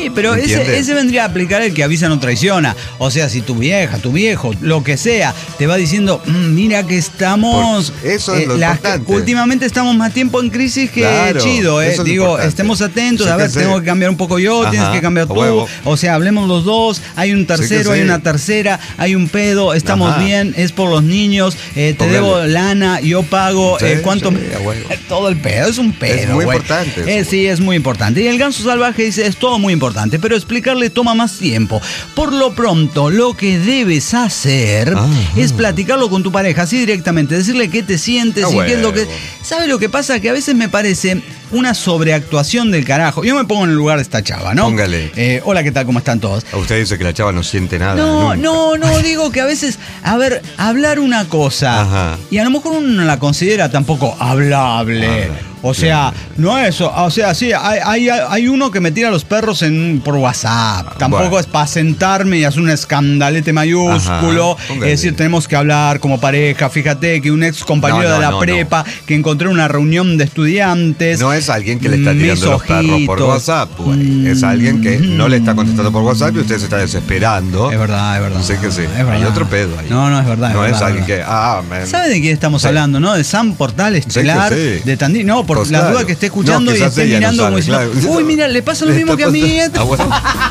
Sí, pero ese, ese vendría a aplicar el que avisa no traiciona. O sea, si tu vieja, tu viejo, lo que sea, te va diciendo, mmm, mira que estamos... Por eso es eh, lo las, importante. Últimamente estamos más tiempo en crisis que claro, chido, ¿eh? Digo, estemos atentos, sí, a ver, sé. tengo que cambiar un poco yo, Ajá, tienes que cambiar tú. Huevo. O sea, hablemos los dos, hay un tercero, sí hay una tercera, hay un pedo, estamos Ajá. bien, es por los niños, eh, te Póngale. debo lana, yo pago, sí, eh, ¿cuánto? Sí, todo el pedo, es un pedo. Es muy güey. importante. Eh, sí, es muy importante. Y el ganso salvaje dice, es todo muy importante, pero explicarle toma más tiempo. Por lo pronto, lo que debes hacer Ajá. es platicarlo con tu pareja, así directamente, decirle qué te sientes ah, y bueno. qué es lo que... ¿Sabes lo que pasa? Que a veces me parece una sobreactuación del carajo. Yo me pongo en el lugar de esta chava, ¿no? Póngale. Eh, hola, ¿qué tal? ¿Cómo están todos? A usted dice que la chava no siente nada. No, nunca. no, no, digo que a veces, a ver, hablar una cosa Ajá. y a lo mejor uno no la considera tampoco hablable. Ah, O sea, no eso, o sea, sí, hay, hay, hay uno que me tira los perros en, por WhatsApp. Tampoco bueno. es para sentarme y hacer un escandalete mayúsculo. Ajá, es decir, tenemos que hablar como pareja. Fíjate que un ex compañero no, no, de la no, prepa, no. que encontré en una reunión de estudiantes. No es alguien que le está tirando los perros por WhatsApp, güey. Mm, es alguien que no le está contestando por WhatsApp y usted se está desesperando. Es verdad, es verdad. Sé que sí. Es verdad. Hay otro pedo ahí. No, no, es verdad. No es, es verdad, alguien es que. Ah, man. ¿Sabe de qué estamos sí. hablando, no? De Sam Portal Estelar, sí sí. de Tandil. No, por pues la claro. duda que esté escuchando no, y esté mirando no sabe, como claro. Uy, mira, le pasa lo le mismo que a mí. Ah, bueno.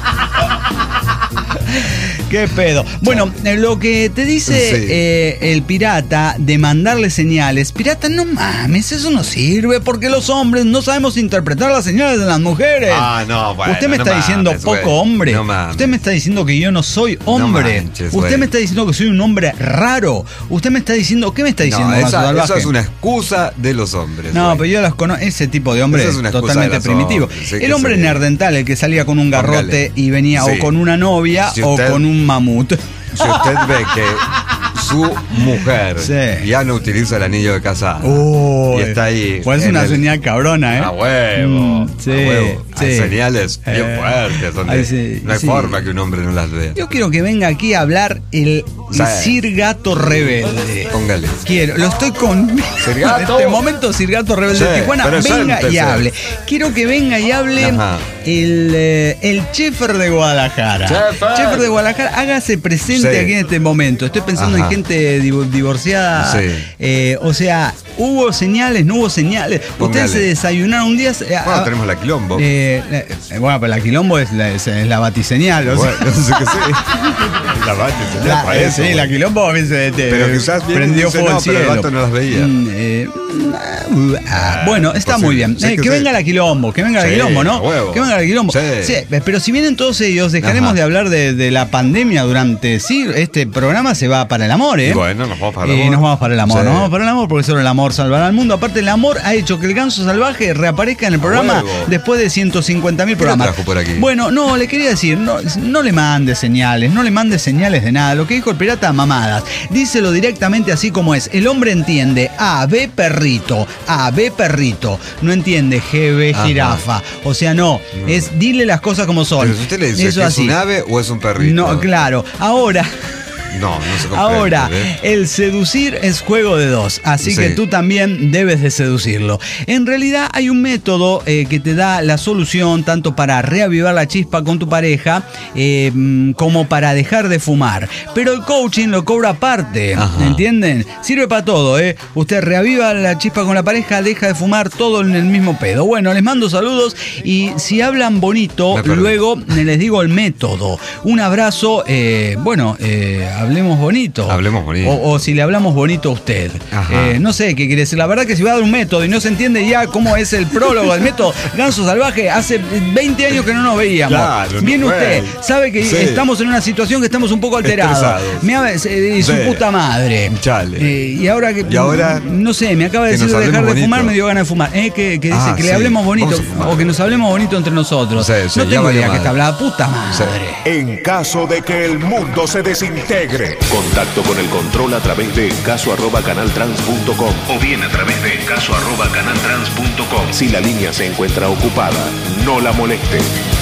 ¿Qué pedo? Bueno, lo que te dice sí. eh, el pirata de mandarle señales, pirata, no mames, eso no sirve porque los hombres no sabemos interpretar las señales de las mujeres. Ah, no, bueno, Usted me no está mames, diciendo poco güey. hombre. No mames. Usted me está diciendo que yo no soy hombre. No manches, Usted güey. me está diciendo que soy un hombre raro. Usted me está diciendo, ¿qué me está diciendo? No, esa, esa es una excusa de los hombres. No, güey. pero yo las conozco, ese tipo de hombre es totalmente primitivo. Sí, el hombre sí. nerdental, el que salía con un garrote Póngale. y venía sí. o con una novia si usted... o con un mamut. Si usted ve que su mujer sí. ya no utiliza el anillo de casada Uy, y está ahí. Pues es una el... señal cabrona, ¿eh? A huevo. Mm, sí, a huevo. Sí. Hay señales eh, bien fuertes donde ay, sí, no hay sí. forma que un hombre no las vea. Yo quiero que venga aquí a hablar el sí. Sir Gato Rebelde. Póngale. Quiero, lo estoy con. Sir Gato. En este momento, Sir Gato Rebelde sí, de Tijuana, venga y hable. Quiero que venga y hable el, eh, el Chefer de Guadalajara. Chefer. Chefer de Guadalajara, hágase presente sí. aquí en este momento. Estoy pensando Ajá. en gente divorciada. Sí. Eh, o sea, ¿hubo señales? ¿No hubo señales? Póngale. Ustedes se desayunaron un día. Eh, bueno, a, tenemos la Quilombo. Eh, eh, bueno, pero la Quilombo es la, es, es la batiseñal. O bueno, sea. no sé qué sí. La batiseñal la, para eso. Sí, bueno. la Quilombo se, te, pero quizás prendió fuego no, al cielo. Pero el vato no las veía. Mm, eh, ah, bueno, está pues muy bien. Eh, que, que venga la Quilombo, que venga sí, la Quilombo, ¿no? Huevo. Que venga la Quilombo. Sí. Sí, pero si vienen todos ellos, dejaremos Ajá. de hablar de, de la pandemia durante sí, este programa se va para el amor, ¿eh? Bueno, nos vamos para el amor. Eh, nos vamos para el amor, sí. nos vamos para el amor porque solo el amor salvará al mundo. Aparte, el amor ha hecho que el ganso salvaje reaparezca en el programa después de ciento cincuenta mil programas. ¿Qué por aquí? Bueno, no, le quería decir, no, no le mande señales, no le mande señales de nada. Lo que dijo el pirata, mamadas. Díselo directamente así como es. El hombre entiende A, B, perrito, A, B, perrito. No entiende G, B, jirafa. O sea, no, no, es dile las cosas como son. Pero si usted le dice Eso que así. es un ave o es un perrito. No, claro. Ahora... No, no se comprende. Ahora, ¿eh? El seducir es juego de dos, así sí. que tú también debes de seducirlo. En realidad hay un método eh, que te da la solución tanto para reavivar la chispa con tu pareja eh, como para dejar de fumar. Pero el coaching lo cobra aparte, Ajá. ¿entienden? Sirve para todo, ¿eh? Usted reaviva la chispa con la pareja, deja de fumar, todo en el mismo pedo. Bueno, les mando saludos y si hablan bonito, luego les digo el método. Un abrazo, eh, bueno, eh, hablemos bonito. Hablemos bonito. O, o si le hablamos bonito a usted. Eh, no sé qué quiere decir. La verdad que si va a dar un método y no se entiende ya cómo es el prólogo del método Ganso Salvaje, hace veinte años que no nos veíamos. Claro, Viene no usted, sabe que sí. estamos en una situación que estamos un poco alterados. Me ha, eh, y su sí. puta madre. Chale. Eh, y ahora que. Y ahora. No sé, me acaba de decir de dejar de bonito. fumar, me dio ganas de fumar. Eh, que, que dice ah, que sí. le hablemos bonito. O que nos hablemos bonito entre nosotros. Sí, sí, no tengo idea que está hablando. Puta madre. Sí. En caso de que el mundo se desintegre. Contacto con el control a través de caso arroba canaltrans punto com o bien a través de caso arroba canaltrans punto com. Si la línea se encuentra ocupada, no la moleste.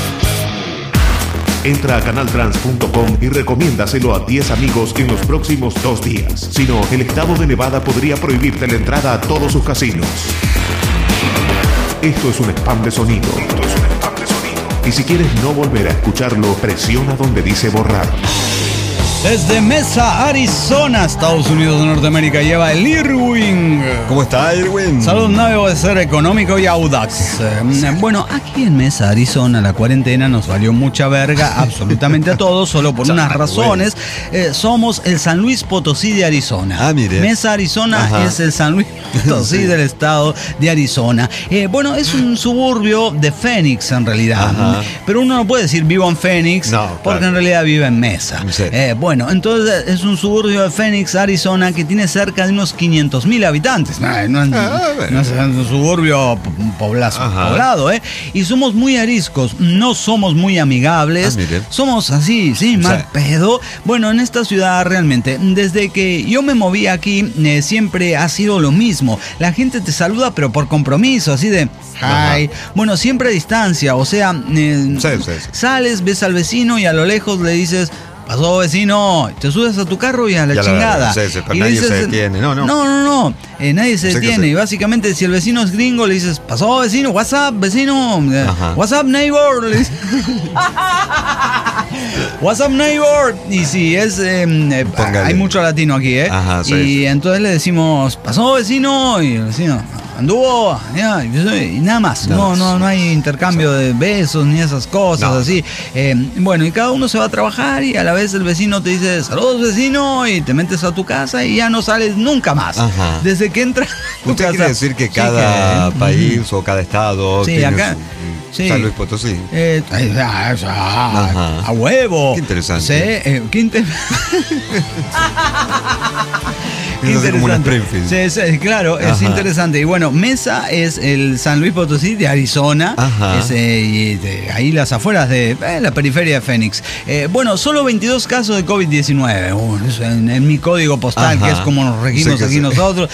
Entra a canaltrans punto com y recomiéndaselo a diez amigos en los próximos dos días. Si no, el estado de Nevada podría prohibirte la entrada a todos sus casinos. Esto es un spam de sonido. Esto es un spam de sonido. Y si quieres no volver a escucharlo, presiona donde dice borrar. Desde Mesa, Arizona, Estados Unidos de Norteamérica, lleva el Irwin. ¿Cómo está, Irwin? Salud, navego de ser económico y audaz. Eh, bueno, aquí en Mesa, Arizona, la cuarentena nos valió mucha verga, absolutamente a todos, solo por unas razones. Eh, somos el San Luis Potosí de Arizona. Ah, mire. Mesa, Arizona, ajá, es el San Luis Potosí sí. del estado de Arizona. Eh, bueno, es un suburbio de Phoenix, en realidad. Ajá. Pero uno no puede decir vivo en Phoenix, no, porque claro, en realidad vive en Mesa. Sí. Eh, bueno, Bueno, entonces es un suburbio de Phoenix, Arizona, que tiene cerca de unos quinientos mil habitantes. No, no, es, no es un suburbio poblazo, poblado, ¿eh? Y somos muy ariscos, no somos muy amigables. Ah, somos así, sí, mal sí. pedo. Bueno, en esta ciudad realmente, desde que yo me moví aquí, eh, siempre ha sido lo mismo. La gente te saluda, pero por compromiso, así de hi. Bueno, siempre a distancia, o sea, eh, sí, sí, sí. sales, ves al vecino y a lo lejos le dices: pasó, vecino, te subes a tu carro y a la ya chingada. La, sí, sí, pero y nadie dices, se detiene. No, no, no, no, no. Eh, nadie se detiene. Y básicamente, si el vecino es gringo, le dices: pasó, vecino, what's up, vecino, ajá, what's up, neighbor. Le dices, what's up, neighbor. Y si es, eh, eh, hay mucho latino aquí, ¿eh? Ajá, sí, y sí. entonces le decimos: pasó, vecino, y el vecino anduvo, ya, y nada más. No, no, no, no hay intercambio de besos ni esas cosas no. así. Eh, bueno, y cada uno se va a trabajar y a la vez el vecino te dice: saludos, vecino, y te metes a tu casa y ya no sales nunca más. Ajá. Desde que entras. ¿Usted quiere decir que cada sí, que, país uh, o cada estado sí, tiene acá, su, sí. San Luis Potosí? Eh, a, a, a huevo. Qué interesante. Sí, eh, qué interesante. Qué interesante. Como una Springfield. Sí, sí, claro, ajá, es interesante. Y bueno, Mesa es el San Luis Potosí de Arizona. Es, eh, y de, ahí las afueras de eh, la periferia de Phoenix. Eh, bueno, solo veintidós casos de COVID diecinueve. Uh, en, en mi código postal, ajá, que es como nos regimos sí, aquí sí. nosotros.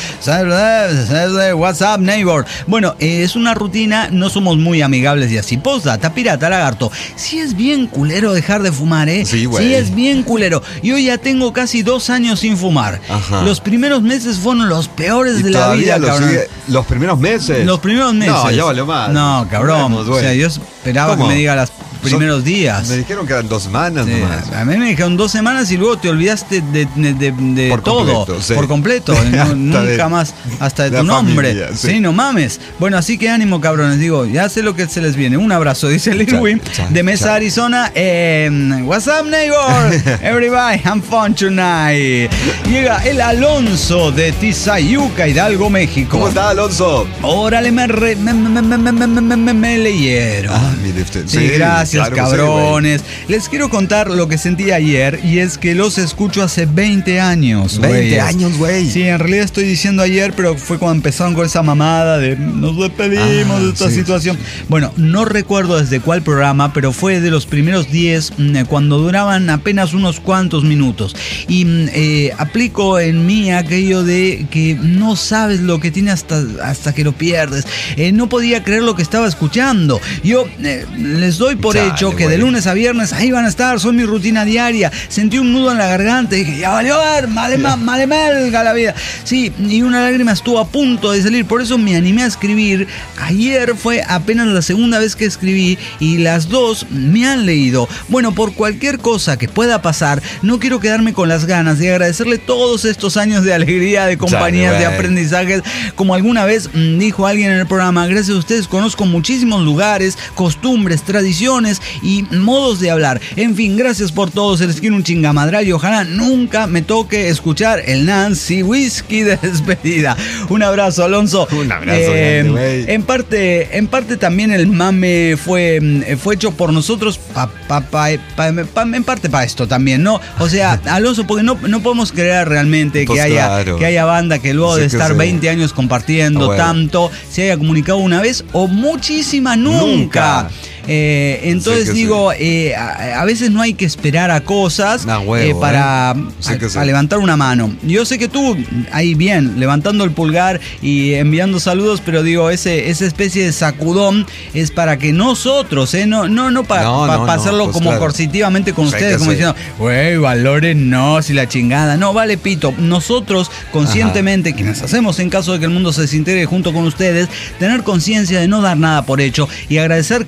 What's up, neighbor? Bueno, eh, es una rutina, no somos muy amigables y así. Postdata, pirata, lagarto. Sí es bien culero dejar de fumar, ¿eh? Sí, güey. Sí es bien culero. Yo ya tengo casi dos años sin fumar. Ajá. Los primeros meses fueron los peores de la vida, cabrón. Sigue, ¿Los primeros meses? Los primeros meses. No, ya valió más. No, cabrón. Bueno, o sea, yo esperaba ¿cómo? que me diga las primeros Son, días. Me dijeron que eran dos semanas sí, nomás. A mí me dijeron dos semanas y luego te olvidaste de, de, de, de por todo. Completo, sí. Por completo. No, nunca de, más. Hasta de, de tu nombre. Familia, sí. sí, no mames. Bueno, así que ánimo, cabrones. Digo, ya sé lo que se les viene. Un abrazo, dice el Irwin de Mesa, chao. Arizona. Eh, What's up, neighbor? Everybody, I'm fun tonight. Llega el Alonso de Tizayuca, Hidalgo, México. ¿Cómo está, Alonso? Órale, me, re, me, me, me, me, me, me, me, me leyeron. Ah, mire usted. Sí, sí, gracias. Gracias, claro, cabrones. Sí, les quiero contar lo que sentí ayer, y es que los escucho hace veinte años. veinte güeyes. Años, güey. Sí, en realidad estoy diciendo ayer, pero fue cuando empezaron con esa mamada de nos despedimos ah, de esta sí, situación. Sí, sí. Bueno, no recuerdo desde cuál programa, pero fue de los primeros diez, cuando duraban apenas unos cuantos minutos. Y eh, aplico en mí aquello de que no sabes lo que tiene hasta, hasta que lo pierdes. Eh, no podía creer lo que estaba escuchando. Yo eh, les doy por Chale, hecho que güey. de lunes a viernes ahí van a estar, son mi rutina diaria. Sentí un nudo en la garganta y dije, ya valió ver, male, male melga la vida. Sí, y una lágrima estuvo a punto de salir, por eso me animé a escribir. Ayer fue apenas la segunda vez que escribí y las dos me han leído. Bueno, por cualquier cosa que pueda pasar, no quiero quedarme con las ganas de agradecerle todos estos años de alegría, de compañías, Chale, de aprendizajes. Como alguna vez dijo alguien en el programa, gracias a ustedes conozco muchísimos lugares, costumbres, tradiciones y modos de hablar. En fin, gracias por todo, se les quiere un chingamadral y ojalá nunca me toque escuchar el Nancy Whiskey de despedida. Un abrazo, Alonso. Un abrazo, eh, grande, en parte, en parte también el mame fue, fue hecho por nosotros, pa, pa, pa, pa, pa, en parte para esto también, ¿no? O sea, Alonso, porque no, no podemos creer realmente pues que, haya, claro. que haya banda que luego sí, de estar veinte años compartiendo oh, bueno. tanto, se haya comunicado una vez o muchísima nunca. nunca. Eh, entonces sí digo, sí. eh, a, a veces no hay que esperar a cosas nah, huevo, eh, para eh. Sí a, sí. a levantar una mano. Yo sé que tú, ahí bien, levantando el pulgar y enviando saludos, pero digo, ese, esa especie de sacudón es para que nosotros, eh, no, no, no para no, pa, no, pa hacerlo no, pues como claro. coercitivamente con ustedes, como sí. diciendo, güey, valoren, no, si la chingada. No, vale, pito. Nosotros, conscientemente, Ajá. quienes hacemos en caso de que el mundo se desintegre junto con ustedes, tener conciencia de no dar nada por hecho y agradecer cada día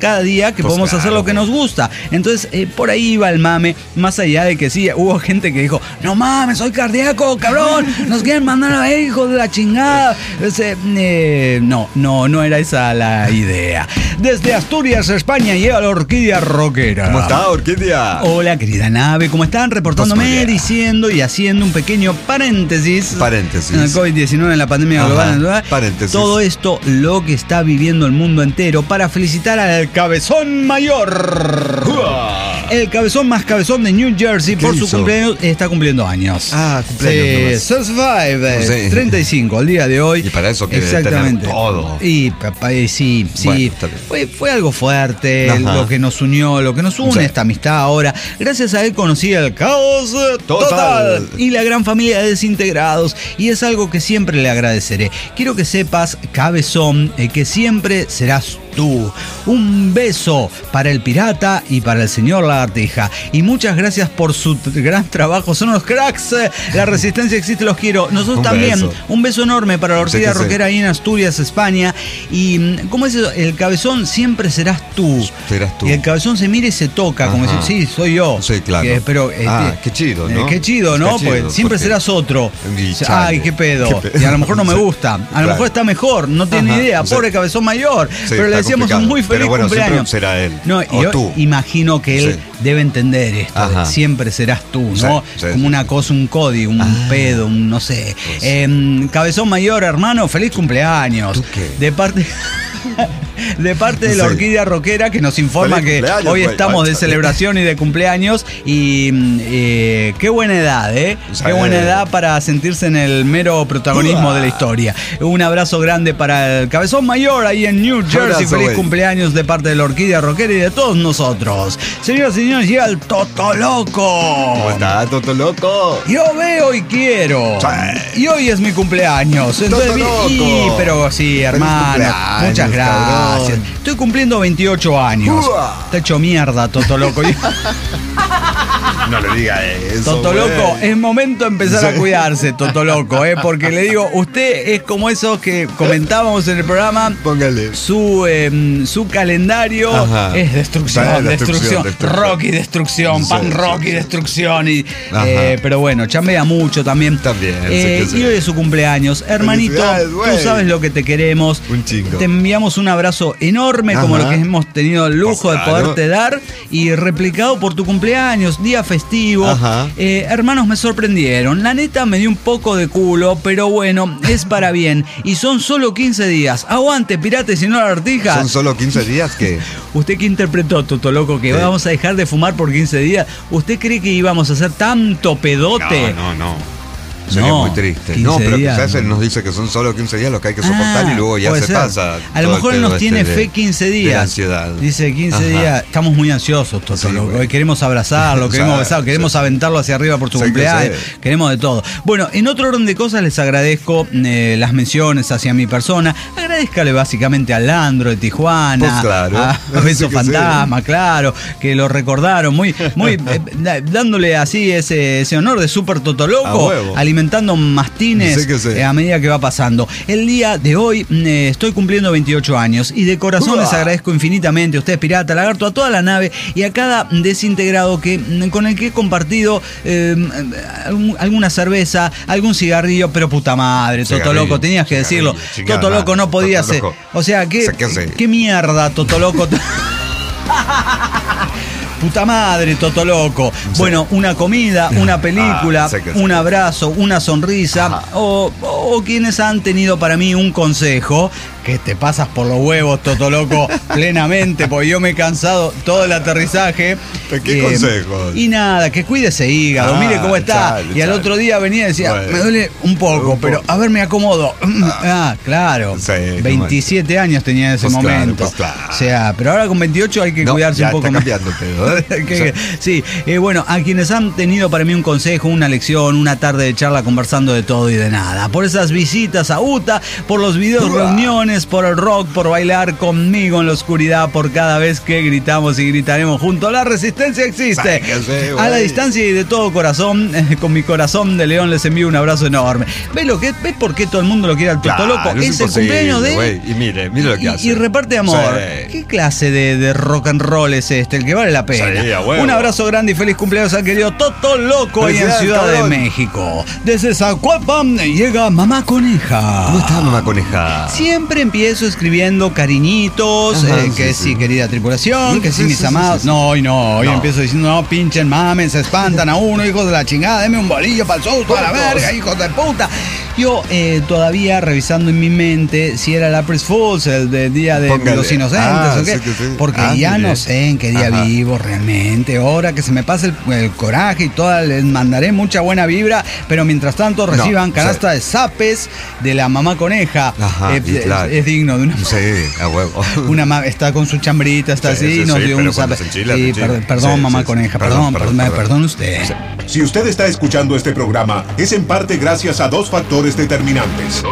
verdad que pues podemos claro, hacer lo que nos gusta. Entonces, eh, por ahí iba el mame, más allá de que sí, hubo gente que dijo, no mames, soy cardíaco, cabrón, nos quieren mandar a ver, hijos de la chingada. Entonces, eh, no, no, no era esa la idea. Desde Asturias, España, llega la Orquídea Rockera. ¿Cómo está, Orquídea? Hola, querida nave, ¿cómo están? Reportándome, diciendo y haciendo un pequeño paréntesis. Paréntesis. En el COVID diecinueve, en la pandemia global. Paréntesis. Todo esto, lo que está viviendo el mundo entero, para felicitar al Cabezón Mayor. ¡Uah! El cabezón más cabezón de New Jersey, por hizo? su cumpleaños, está cumpliendo años. Ah, cumpleaños. Sí, sesenta y cinco, sí. treinta y cinco, el día de hoy. Y para eso quiere exactamente tener todo. Y papá, sí, sí. Bueno, fue, fue algo fuerte, Ajá. lo que nos unió, lo que nos une, sí. esta amistad ahora. Gracias a él conocí el caos total. total y la gran familia de desintegrados. Y es algo que siempre le agradeceré. Quiero que sepas, cabezón, eh, que siempre serás tú. Un beso para el pirata y para el señor Lagartija. Y muchas gracias por su gran trabajo. Son unos cracks. La resistencia existe, los quiero. Nosotros un también. Beso. Un beso enorme para la Orquídea sí Rockera ahí en Asturias, España. Y, ¿cómo es eso? El cabezón siempre serás tú. Serás tú. Y el cabezón se mira y se toca. Ajá. Como decir, sí, soy yo. Sí, claro. Que, pero, ah, este, qué chido, ¿no? Eh, qué chido, ¿no? Qué chido, pues siempre porque... serás otro. Ay, qué pedo. qué pedo. Y a lo mejor no me gusta. A lo claro. mejor está mejor. No tiene Ajá. idea. Pobre sí. cabezón mayor. Sí, pero le decíamos complicado. un muy feliz Pero bueno, cumpleaños. Será él. No, o yo tú. imagino que él sí. debe entender esto. De siempre serás tú, ¿no? Sí, sí, Como sí. una cosa, un código, un ah, pedo, un no sé. Pues. Eh, cabezón Mayor, hermano, feliz cumpleaños. ¿Tú qué? De parte. De parte de la Orquídea Rockera, que nos informa que hoy estamos de celebración y de cumpleaños. Y eh, qué buena edad, ¿eh? Sí. Qué buena edad para sentirse en el mero protagonismo uh. de la historia. Un abrazo grande para el Cabezón Mayor ahí en New Jersey. Abrazo, Feliz wey. cumpleaños de parte de la Orquídea Rockera y de todos nosotros. Señoras y señores, llega el Totoloco. ¿Cómo está, Totoloco? Yo veo y quiero. Sí. Y hoy es mi cumpleaños. Entonces, y, pero sí, hermano. Muchas gracias. Gracias. Estoy cumpliendo veintiocho años. Uah. Está hecho mierda, Totoloco. No le diga eso. Totoloco, es momento de empezar sí. a cuidarse, Totoloco, ¿eh? Porque le digo, usted es como esos que comentábamos en el programa. Póngale. Su, eh, su calendario Ajá. es destrucción, Vale, destrucción, destrucción, destrucción, rock y destrucción, sí, pan rock sí, y destrucción. Y, eh, pero bueno, chambea mucho también. También. Eh, sí y hoy es su cumpleaños. Hermanito, tú sabes lo que te queremos. Un chingo. Te enviamos un abrazo enorme, Ajá. como lo que hemos tenido el lujo pues, claro. de poderte dar, y replicado por tu cumpleaños, día festivo. Eh, hermanos, me sorprendieron. La neta me dio un poco de culo, pero bueno, es para bien. Y son solo quince días. Aguante, pirata y si no la Lagartija. ¿Son solo quince días qué? ¿Usted qué interpretó, Totoloco? ¿Que sí. vamos a dejar de fumar por quince días? ¿Usted cree que íbamos a hacer tanto pedote? No, no, no. Sería no, muy triste. No, pero días, quizás no. él nos dice que son solo quince días los que hay que soportar ah, y luego ya se ser. pasa. A lo mejor él nos tiene este fe quince días. De la ansiedad. Dice quince Ajá. días. Estamos muy ansiosos, Totoloco. Sí, queremos abrazarlo, queremos besarlo, queremos sí. aventarlo hacia arriba por su sí, cumpleaños. Que queremos de todo. Bueno, en otro orden de cosas les agradezco eh, las menciones hacia mi persona. Agradezcale básicamente a Landro de Tijuana. Pues claro. A, a Beso Fantasma, sí. claro. Que lo recordaron. Muy, muy eh, dándole así ese, ese honor de Super Totoloco. Alimentando más Sí que sí. eh, a medida que va pasando. El día de hoy eh, estoy cumpliendo veintiocho años y de corazón Uah. les agradezco infinitamente a ustedes, Pirata, Lagarto, a toda la nave y a cada desintegrado que, con el que he compartido eh, alguna cerveza, algún cigarrillo, pero puta madre, Totoloco, tenías que decirlo. Totoloco no podía ser. O sea, ¿qué, qué mierda, Totoloco? Puta madre, Totoloco. Sí. Bueno, una comida, una película, ah, sé que un abrazo, una sonrisa, o, o quienes han tenido para mí un consejo, que te pasas por los huevos, Totoloco, plenamente, porque yo me he cansado todo el aterrizaje. ¿Qué eh, consejos? Y nada, que cuide ese hígado, ah, mire cómo está. Chale, y al chale. otro día venía y decía, bueno, me duele un poco, un pero poco. a ver, me acomodo. Ah, ah claro. Sí, veintisiete años tenía en ese pues momento. Claro, pues claro. O sea, pero ahora con veintiocho hay que no, cuidarse ya un poco está más. Cambiando, pero, ¿eh? que, o sea. Sí, eh, bueno, a quienes han tenido para mí un consejo, una lección, una tarde de charla conversando de todo y de nada. Por esas visitas a U T A, por los videos, reuniones, Dragones por el rock, por bailar conmigo en la oscuridad, por cada vez que gritamos y gritaremos juntos. La resistencia existe. Sáquese, a la distancia y de todo corazón, eh, con mi corazón de león les envío un abrazo enorme. ¿Ves lo que ¿Ves por qué todo el mundo lo quiere al Toto Claro, Loco? es Es el cumpleaños de... güey. Y mire, mire lo que Y, hace. y reparte amor. Sí. ¿Qué clase de, de rock and roll es este? El que vale la pena. Sí, a huevo. Un abrazo grande y feliz cumpleaños al querido Toto Loco ahí en Felicidades, Ciudad cabrón. de México. Desde Zacualpan llega Mamá Coneja. ¿Cómo está, mamá coneja? Siempre empiezo escribiendo cariñitos, Ajá, eh, sí, que sí. sí, querida tripulación, Sí, que sí, sí, mis sí, amados. sí, sí. No, hoy no, hoy No. empiezo diciendo, no, pinchen mames, se espantan a uno, hijos de la chingada, denme un bolillo para el susto, a la Todos. verga, hijos de puta. Yo eh, todavía revisando en mi mente si era el April Fools, el de Día de Póngale. los Inocentes, Ah, o qué, sí que sí. porque Ah, ya mire. no sé en qué día Ajá. vivo realmente. Ahora que se me pase el, el coraje y toda, les mandaré mucha buena vibra, pero mientras tanto reciban No, canasta de zapes de la Mamá Coneja. Ajá, Eh, y claro. es digno de una Sí, a huevo. una ma- está con su chambrita, está Sí, así, sí, nos sí, dio pero un cuando zape. se enchila, Sí, se enchila. per- perdón, Sí, mamá sí, sí. coneja, Perdón, perdón, perdón, perdón, perdón. perdón usted. Si usted está escuchando este programa, es en parte gracias a dos factores determinantes.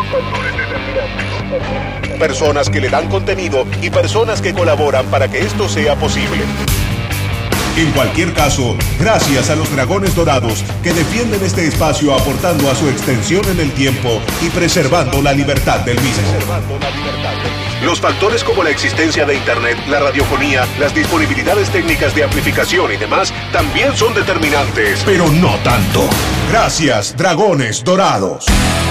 Personas que le dan contenido y personas que colaboran para que esto sea posible. En cualquier caso, gracias a los Dragones Dorados que defienden este espacio aportando a su extensión en el tiempo y preservando la libertad del mismo. Los factores como la existencia de Internet, la radiofonía, las disponibilidades técnicas de amplificación y demás también son determinantes, pero no tanto. Gracias, Dragones Dorados.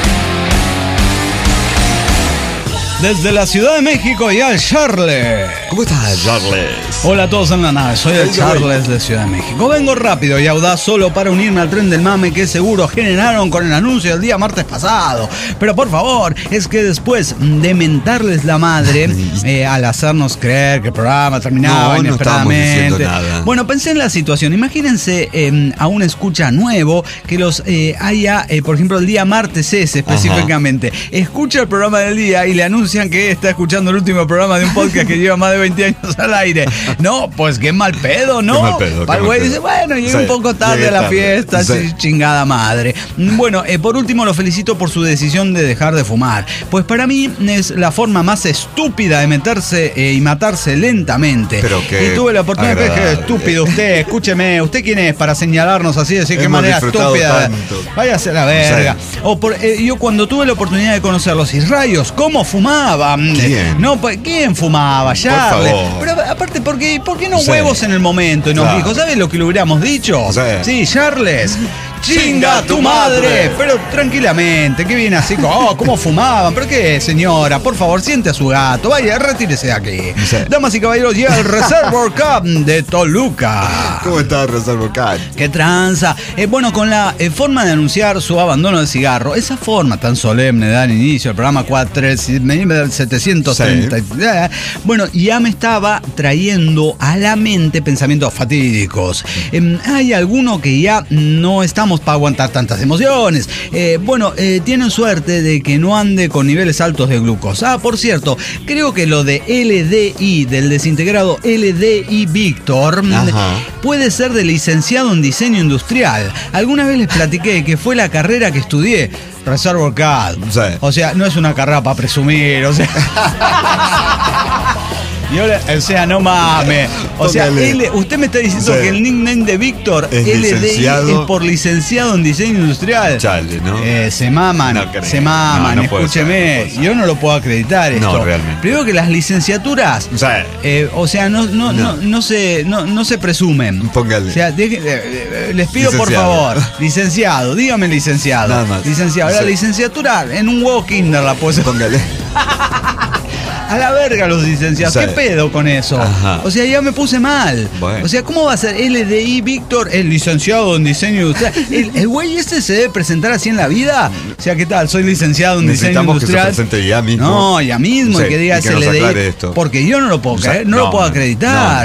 Desde la Ciudad de México y al Charles. ¿Cómo estás, Charles? Hola a todos en la nave, soy el Hey, Charles de Ciudad de México. Vengo rápido y audaz solo para unirme al tren del mame que seguro generaron con el anuncio del día martes pasado. Pero por favor, es que después de mentarles la madre eh, al hacernos creer que el programa terminaba No, no estábamos inesperadamente. diciendo nada. Bueno, pensé en la situación. Imagínense eh, a un escucha nuevo que los eh, haya, eh, por ejemplo, el día martes ese específicamente. Escucha el programa del día y le anuncian que está escuchando el último programa de un podcast que lleva más de veinte años al aire. No, pues qué mal pedo, ¿no? Qué mal pedo, Para qué el güey mal dice, pedo. bueno, llegué Sí, un poco tarde llegué a la tarde. fiesta, Sí. así, chingada madre. Bueno, eh, por último lo felicito por su decisión de dejar de fumar. Pues para mí es la forma más estúpida de meterse eh, y matarse lentamente. Pero qué y tuve la oportunidad de agradable. que estúpido usted, escúcheme, ¿usted quién es para señalarnos así, decir qué Hemos manera disfrutado estúpida? tanto. Váyase a la verga. O por, eh, yo cuando tuve la oportunidad de conocerlos y rayos, ¿cómo fumaban? ¿Quién? No, pues, ¿quién fumaba? Ya. favor. Pero aparte, ¿por qué, ¿por qué no Sí. huevos en el momento? Y nos Claro. dijo, ¿sabes lo que le hubiéramos dicho? Sí. Sí, Charles. ¡Chinga tu madre! Pero tranquilamente, que viene así, como, oh, ¿cómo fumaban? ¿Pero qué, señora? Por favor, siente a su gato. Vaya, retírese de aquí. Sí. Damas y caballeros, llega el Reservoir Cup de Toluca. ¿Cómo estás, Reservoir Cat? ¡Qué tranza! Eh, bueno, con la eh, forma de anunciar su abandono del cigarro, esa forma tan solemne de dar inicio al programa cuatro setecientos treinta. Eh, bueno, ya me estaba trayendo a la mente pensamientos fatídicos. Eh, hay alguno que ya no estamos para aguantar tantas emociones. Eh, bueno, eh, tienen suerte de que no ande con niveles altos de glucosa. Ah, por cierto, creo que lo de L D I, del desintegrado L D I Víctor, Ajá. puede ser de licenciado en diseño industrial. Alguna vez les platiqué que fue la carrera que estudié. Reservoir Cat. Sí. O sea, no es una carrera para presumir, o sea. Yo le- o sea, no mames. O sea, Póngale. L- usted me está diciendo Sí. que el nickname de Víctor, Es L D I, licenciado. es por licenciado en diseño industrial. Chale, ¿no? Eh, se maman, No creo. se maman, No, no puede escúcheme. ser, no puede ser. Yo no lo puedo acreditar esto. No, realmente. Primero que las licenciaturas, Sí. eh, o sea, no, no, no. No. no se, no, no se presumen. Póngale. O sea, deje- eh, eh, les pido por Licenciado. favor, licenciado, dígame licenciado. Nada más. Licenciado, la Sí. licenciatura en un huevo kinder la puedo. Póngale. A la verga los licenciados, Sí. ¿qué pedo con eso? Ajá. O sea, ya me puse mal. Bueno. O sea, ¿cómo va a ser L D I Víctor, el licenciado en diseño industrial? ¿El, el güey este se debe presentar así en la vida? O sea, ¿qué tal? Soy licenciado en diseño Necesitamos que se industrial. presente ya mismo. No, ya mismo, Sí, y que diga y que nos S L D I. aclare esto. Porque yo no lo puedo O sea, creer, no, lo no, puedo no, acreditar. no.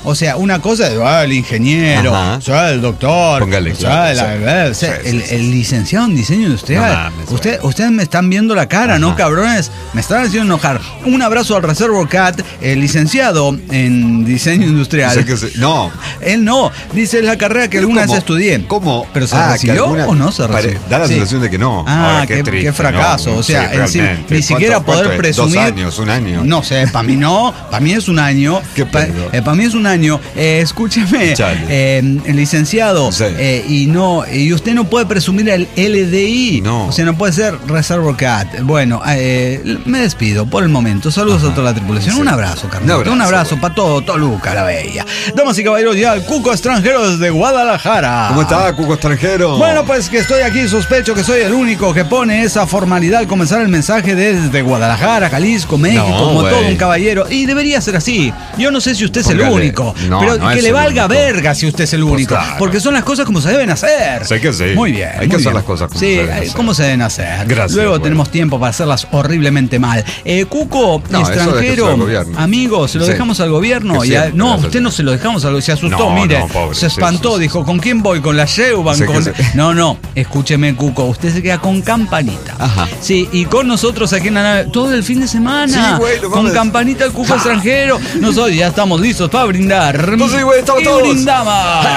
O sea, una cosa es ah, el ingeniero, o sea, el doctor, Póngale, o sea, claro, la, sí. o sea, Sí, el, sí, sí. el licenciado en diseño industrial. No mames, Usted, bueno. ustedes me están viendo la cara, Ajá. ¿no, cabrones? Me están haciendo enojar. Un abrazo al Reservoir Cat, el licenciado en diseño industrial. Sé que se- no. Él no, dice es la carrera que alguna ¿Cómo? vez estudié. ¿Cómo? ¿Pero se Ah, que recibió alguna- o no se pare- recibió? Da la Sí. sensación de que no. Ah, Ahora, qué, triste, qué fracaso. ¿no? O sea, Sí, en sí, realmente. ni siquiera ¿Cuánto- poder cuánto es? presumir. Dos años, un año. No sé, para mí no, para mí es un año. Qué Pa- pedo. eh, para mí es un año. Eh, escúcheme, Chale. eh, licenciado, Sí. eh, y no, y usted no puede presumir el L D I. No. O sea, no puede ser Reservoir Cat. Bueno, eh, me despido por el momento. Saludos Ajá. a toda la tripulación. Sí. Un abrazo, Carlito. Un abrazo, Un abrazo bueno. para todo Toluca, la bella. Damas y caballeros, ya el Cuco extranjero desde Guadalajara. ¿Cómo está, Cuco extranjero? Bueno, pues que estoy aquí, sospecho que soy el único que pone esa formalidad al comenzar el mensaje desde Guadalajara, Jalisco, México, No, como güey. todo un caballero. Y debería ser así. Yo no sé si usted es el Póngale. único, No, pero no que es le el valga único. verga si usted es el Pues único. claro. Porque son las cosas como se deben hacer. Sé que sí. Muy bien. Hay que muy hacer bien. las cosas como sí, se deben eh, hacer. ¿cómo se deben hacer? Gracias, Luego güey. tenemos tiempo para hacerlas horriblemente mal. Eh, Cuco, No, eso extranjero, déjeselo al gobierno. amigo, se lo Sí. dejamos al gobierno. Que Y a- siempre, no, gracias. usted no se lo dejamos al gobierno. Se asustó, No, mire. no, pobre, se sí, espantó, sí, sí. dijo, ¿con quién voy? ¿Con la Sheuban? Sé que Con... sí. No, no, escúcheme, Cuco, usted se queda con Campanita. Ajá. Sí, y con nosotros aquí en la nave, todo el fin de semana. Sí, güey, no con mames. Campanita, el Cuco extranjero. Nosotros ya estamos listos para brindar. Pues sí, güey, estamos y todos. brindamos.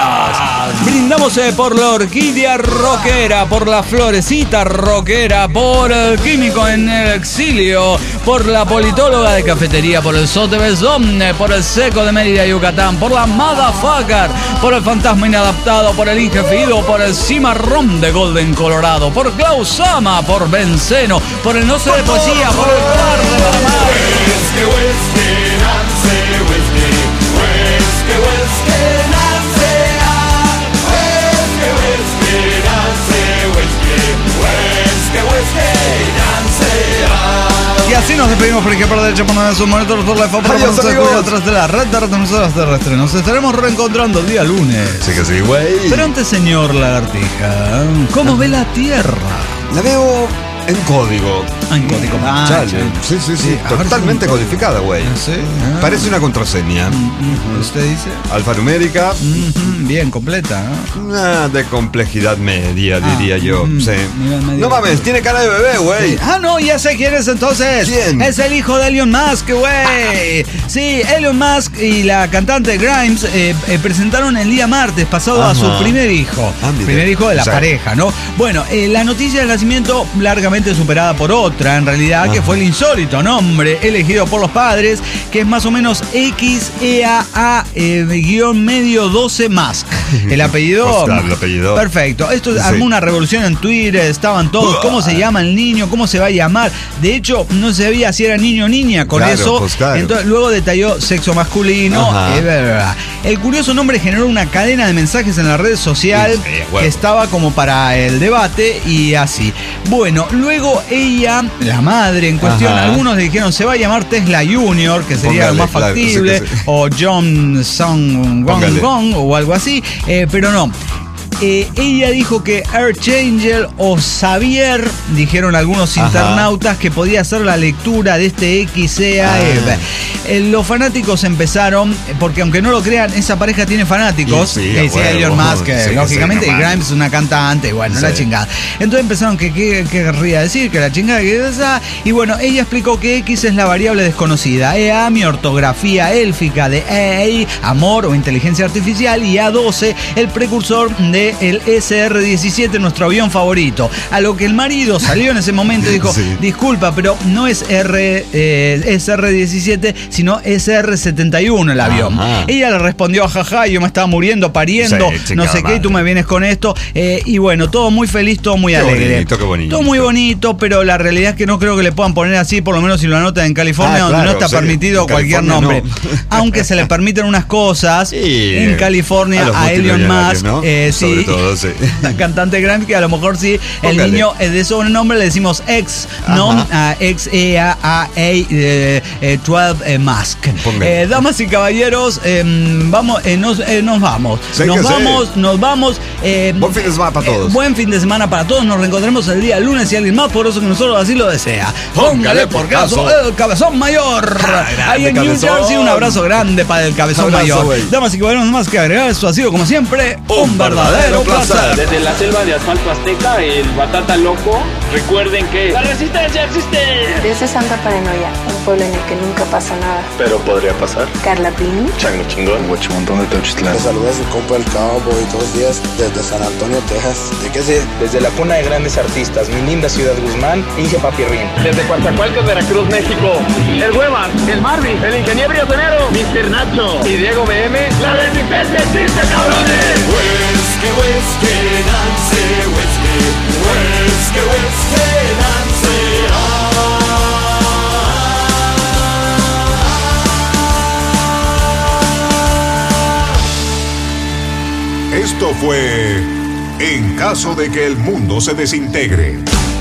Brindamos eh, por la orquídea rockera, por la florecita rockera, por el químico en el exilio, por la politóloga de cafetería, por el Sotebezón, eh, por el seco de Mérida, Yucatán, por la motherfucker, por el fantasma inadaptado, por el injefido, por el cimarrón de Golden Colorado, por Klausama, por Benceno, por el no sé de poesía, por el par de Panamá. Whiskey, whiskey, Nancy, whiskey, whiskey, whiskey, Nancy, ah. Whiskey, whiskey, Nancy, whiskey, whiskey, whiskey, Nancy, ah. Y así nos despedimos por ejemplo de hecho por de su momento por la por Adiós, amigos. atrás de la red de retransmisoras terrestres. Nos estaremos reencontrando el día lunes. Sí que sí, güey. Pero antes, señor Lagartija, ¿cómo ve la Tierra? La veo en código. Ah, en código. Ah, Chale. chale. Sí, sí, sí. Sí, a ver Totalmente si- codificada, güey. ¿Sí? Ah. Parece una contraseña. ¿Usted dice? Alfanumérica. Ujú, bien, completa, ¿no? Una de complejidad media, Ah, diría yo. mm, Sí. nivel medio. No mames, tiene cara de bebé, güey. Ah, no, ya sé quién es entonces. ¿Quién? Es el hijo de Elon Musk, güey. Sí, Elon Musk y la cantante Grimes eh, eh, presentaron el día martes pasado a Ajá. su primer hijo. Ah, mire. primer hijo de la Sí. pareja, ¿no? Bueno, eh, la noticia del nacimiento largamente superada por otra, en realidad, que Ajá. fue el insólito nombre elegido por los padres, que es más o menos X E A A eh, guión medio doce Musk. El apellido. Pues claro, el apellido. Perfecto. Esto Sí. armó una revolución en Twitter, estaban todos, ¿cómo se llama el niño? ¿Cómo se va a llamar? De hecho, no se sabía si era niño o niña con Claro, eso. pues claro. Entonces, luego detalló sexo masculino. Ajá. eh, bla, bla, bla. El curioso nombre generó una cadena de mensajes en la red social Sí, sí, bueno. que estaba como para el debate y así. Bueno, luego ella, la madre en cuestión, Ajá. algunos le dijeron se va a llamar Tesla Junior, que sería Póngale, lo más claro, factible, sí que sí. o John Song Gong Póngale. Gong o algo así, eh, pero no. Eh, ella dijo que Archangel o Xavier, dijeron algunos Ajá. internautas, que podía hacer la lectura de este X E A E. Ah. Eh, los fanáticos empezaron, porque aunque no lo crean, esa pareja tiene fanáticos. Y sí, que a decía huevo. Elon Musk, que Sí, sí, lógicamente, no y mames. Grimes es una cantante, y bueno, Sí. la chingada. Entonces empezaron que qué qué querría decir, que la chingada, que esa. Y bueno, ella explicó que X es la variable desconocida, E A mi ortografía élfica de A, amor o inteligencia artificial, y A doce, el precursor del S R diecisiete, nuestro avión favorito. A lo que el marido salió en ese momento y dijo, Sí. disculpa, pero no es R, eh, S R diecisiete, sino S R setenta y uno el avión. Ajá. Ella le respondió, jaja, yo me estaba muriendo, pariendo, Sí, chica no sé qué, y tú madre. me vienes con esto. Eh, y bueno, todo muy feliz, todo muy Qué alegre. bonito, qué bonito. Todo muy bonito, pero la realidad es que no creo que le puedan poner así, por lo menos si lo anotan en California, Ah, donde claro, no está sí, permitido en cualquier California nombre. no. Aunque se le permiten unas cosas, Sí, en California a los a Elon multimillonarios, Musk, ¿no? eh, sí, Sobre sobre todo, sí. La cantante Grimes, que a lo mejor sí, el Póngale. niño eh, de sobrenombre le decimos ex, ¿no? Uh, ex E A A doce Mask. Eh, damas y caballeros, eh, vamos, eh, nos, eh, nos vamos. Sí, nos vamos, sí. nos vamos. Eh, buen fin de semana para todos. Eh, buen fin de semana para todos. Nos reencontraremos el día lunes y alguien más poderoso que nosotros así lo desea. Póngale por caso el cabezón mayor. Ahí en cabezón. New Jersey, un abrazo grande para el cabezón abrazo, mayor. Wey. Damas y caballeros, más que agregar, esto ha sido como siempre un, un verdadero placer. placer. Desde la selva de asfalto azteca, el batata loco, recuerden que la resistencia existe. Desde Santa Paranoia, un pueblo en el que nunca pasa nada. Pero podría pasar. Carla Pini. Chango Chingón. Huachimontón de Teuchitlán. Le saluda a su compa el Cowboy todos los días desde San Antonio, Texas. ¿De qué sé? Desde la cuna de grandes artistas, mi linda ciudad Guzmán, Inge Papirrín. Desde Coatzacoalcos, Veracruz, México, el Huevas, el Marvin, el ingeniero Riotenero, mister Nacho y Diego B M. ¡La resistencia existe, cabrones! Whisky, whisky, Nancy, whisky, whisky, whisky, Nancy, Esto fue En caso de que el mundo se desintegre.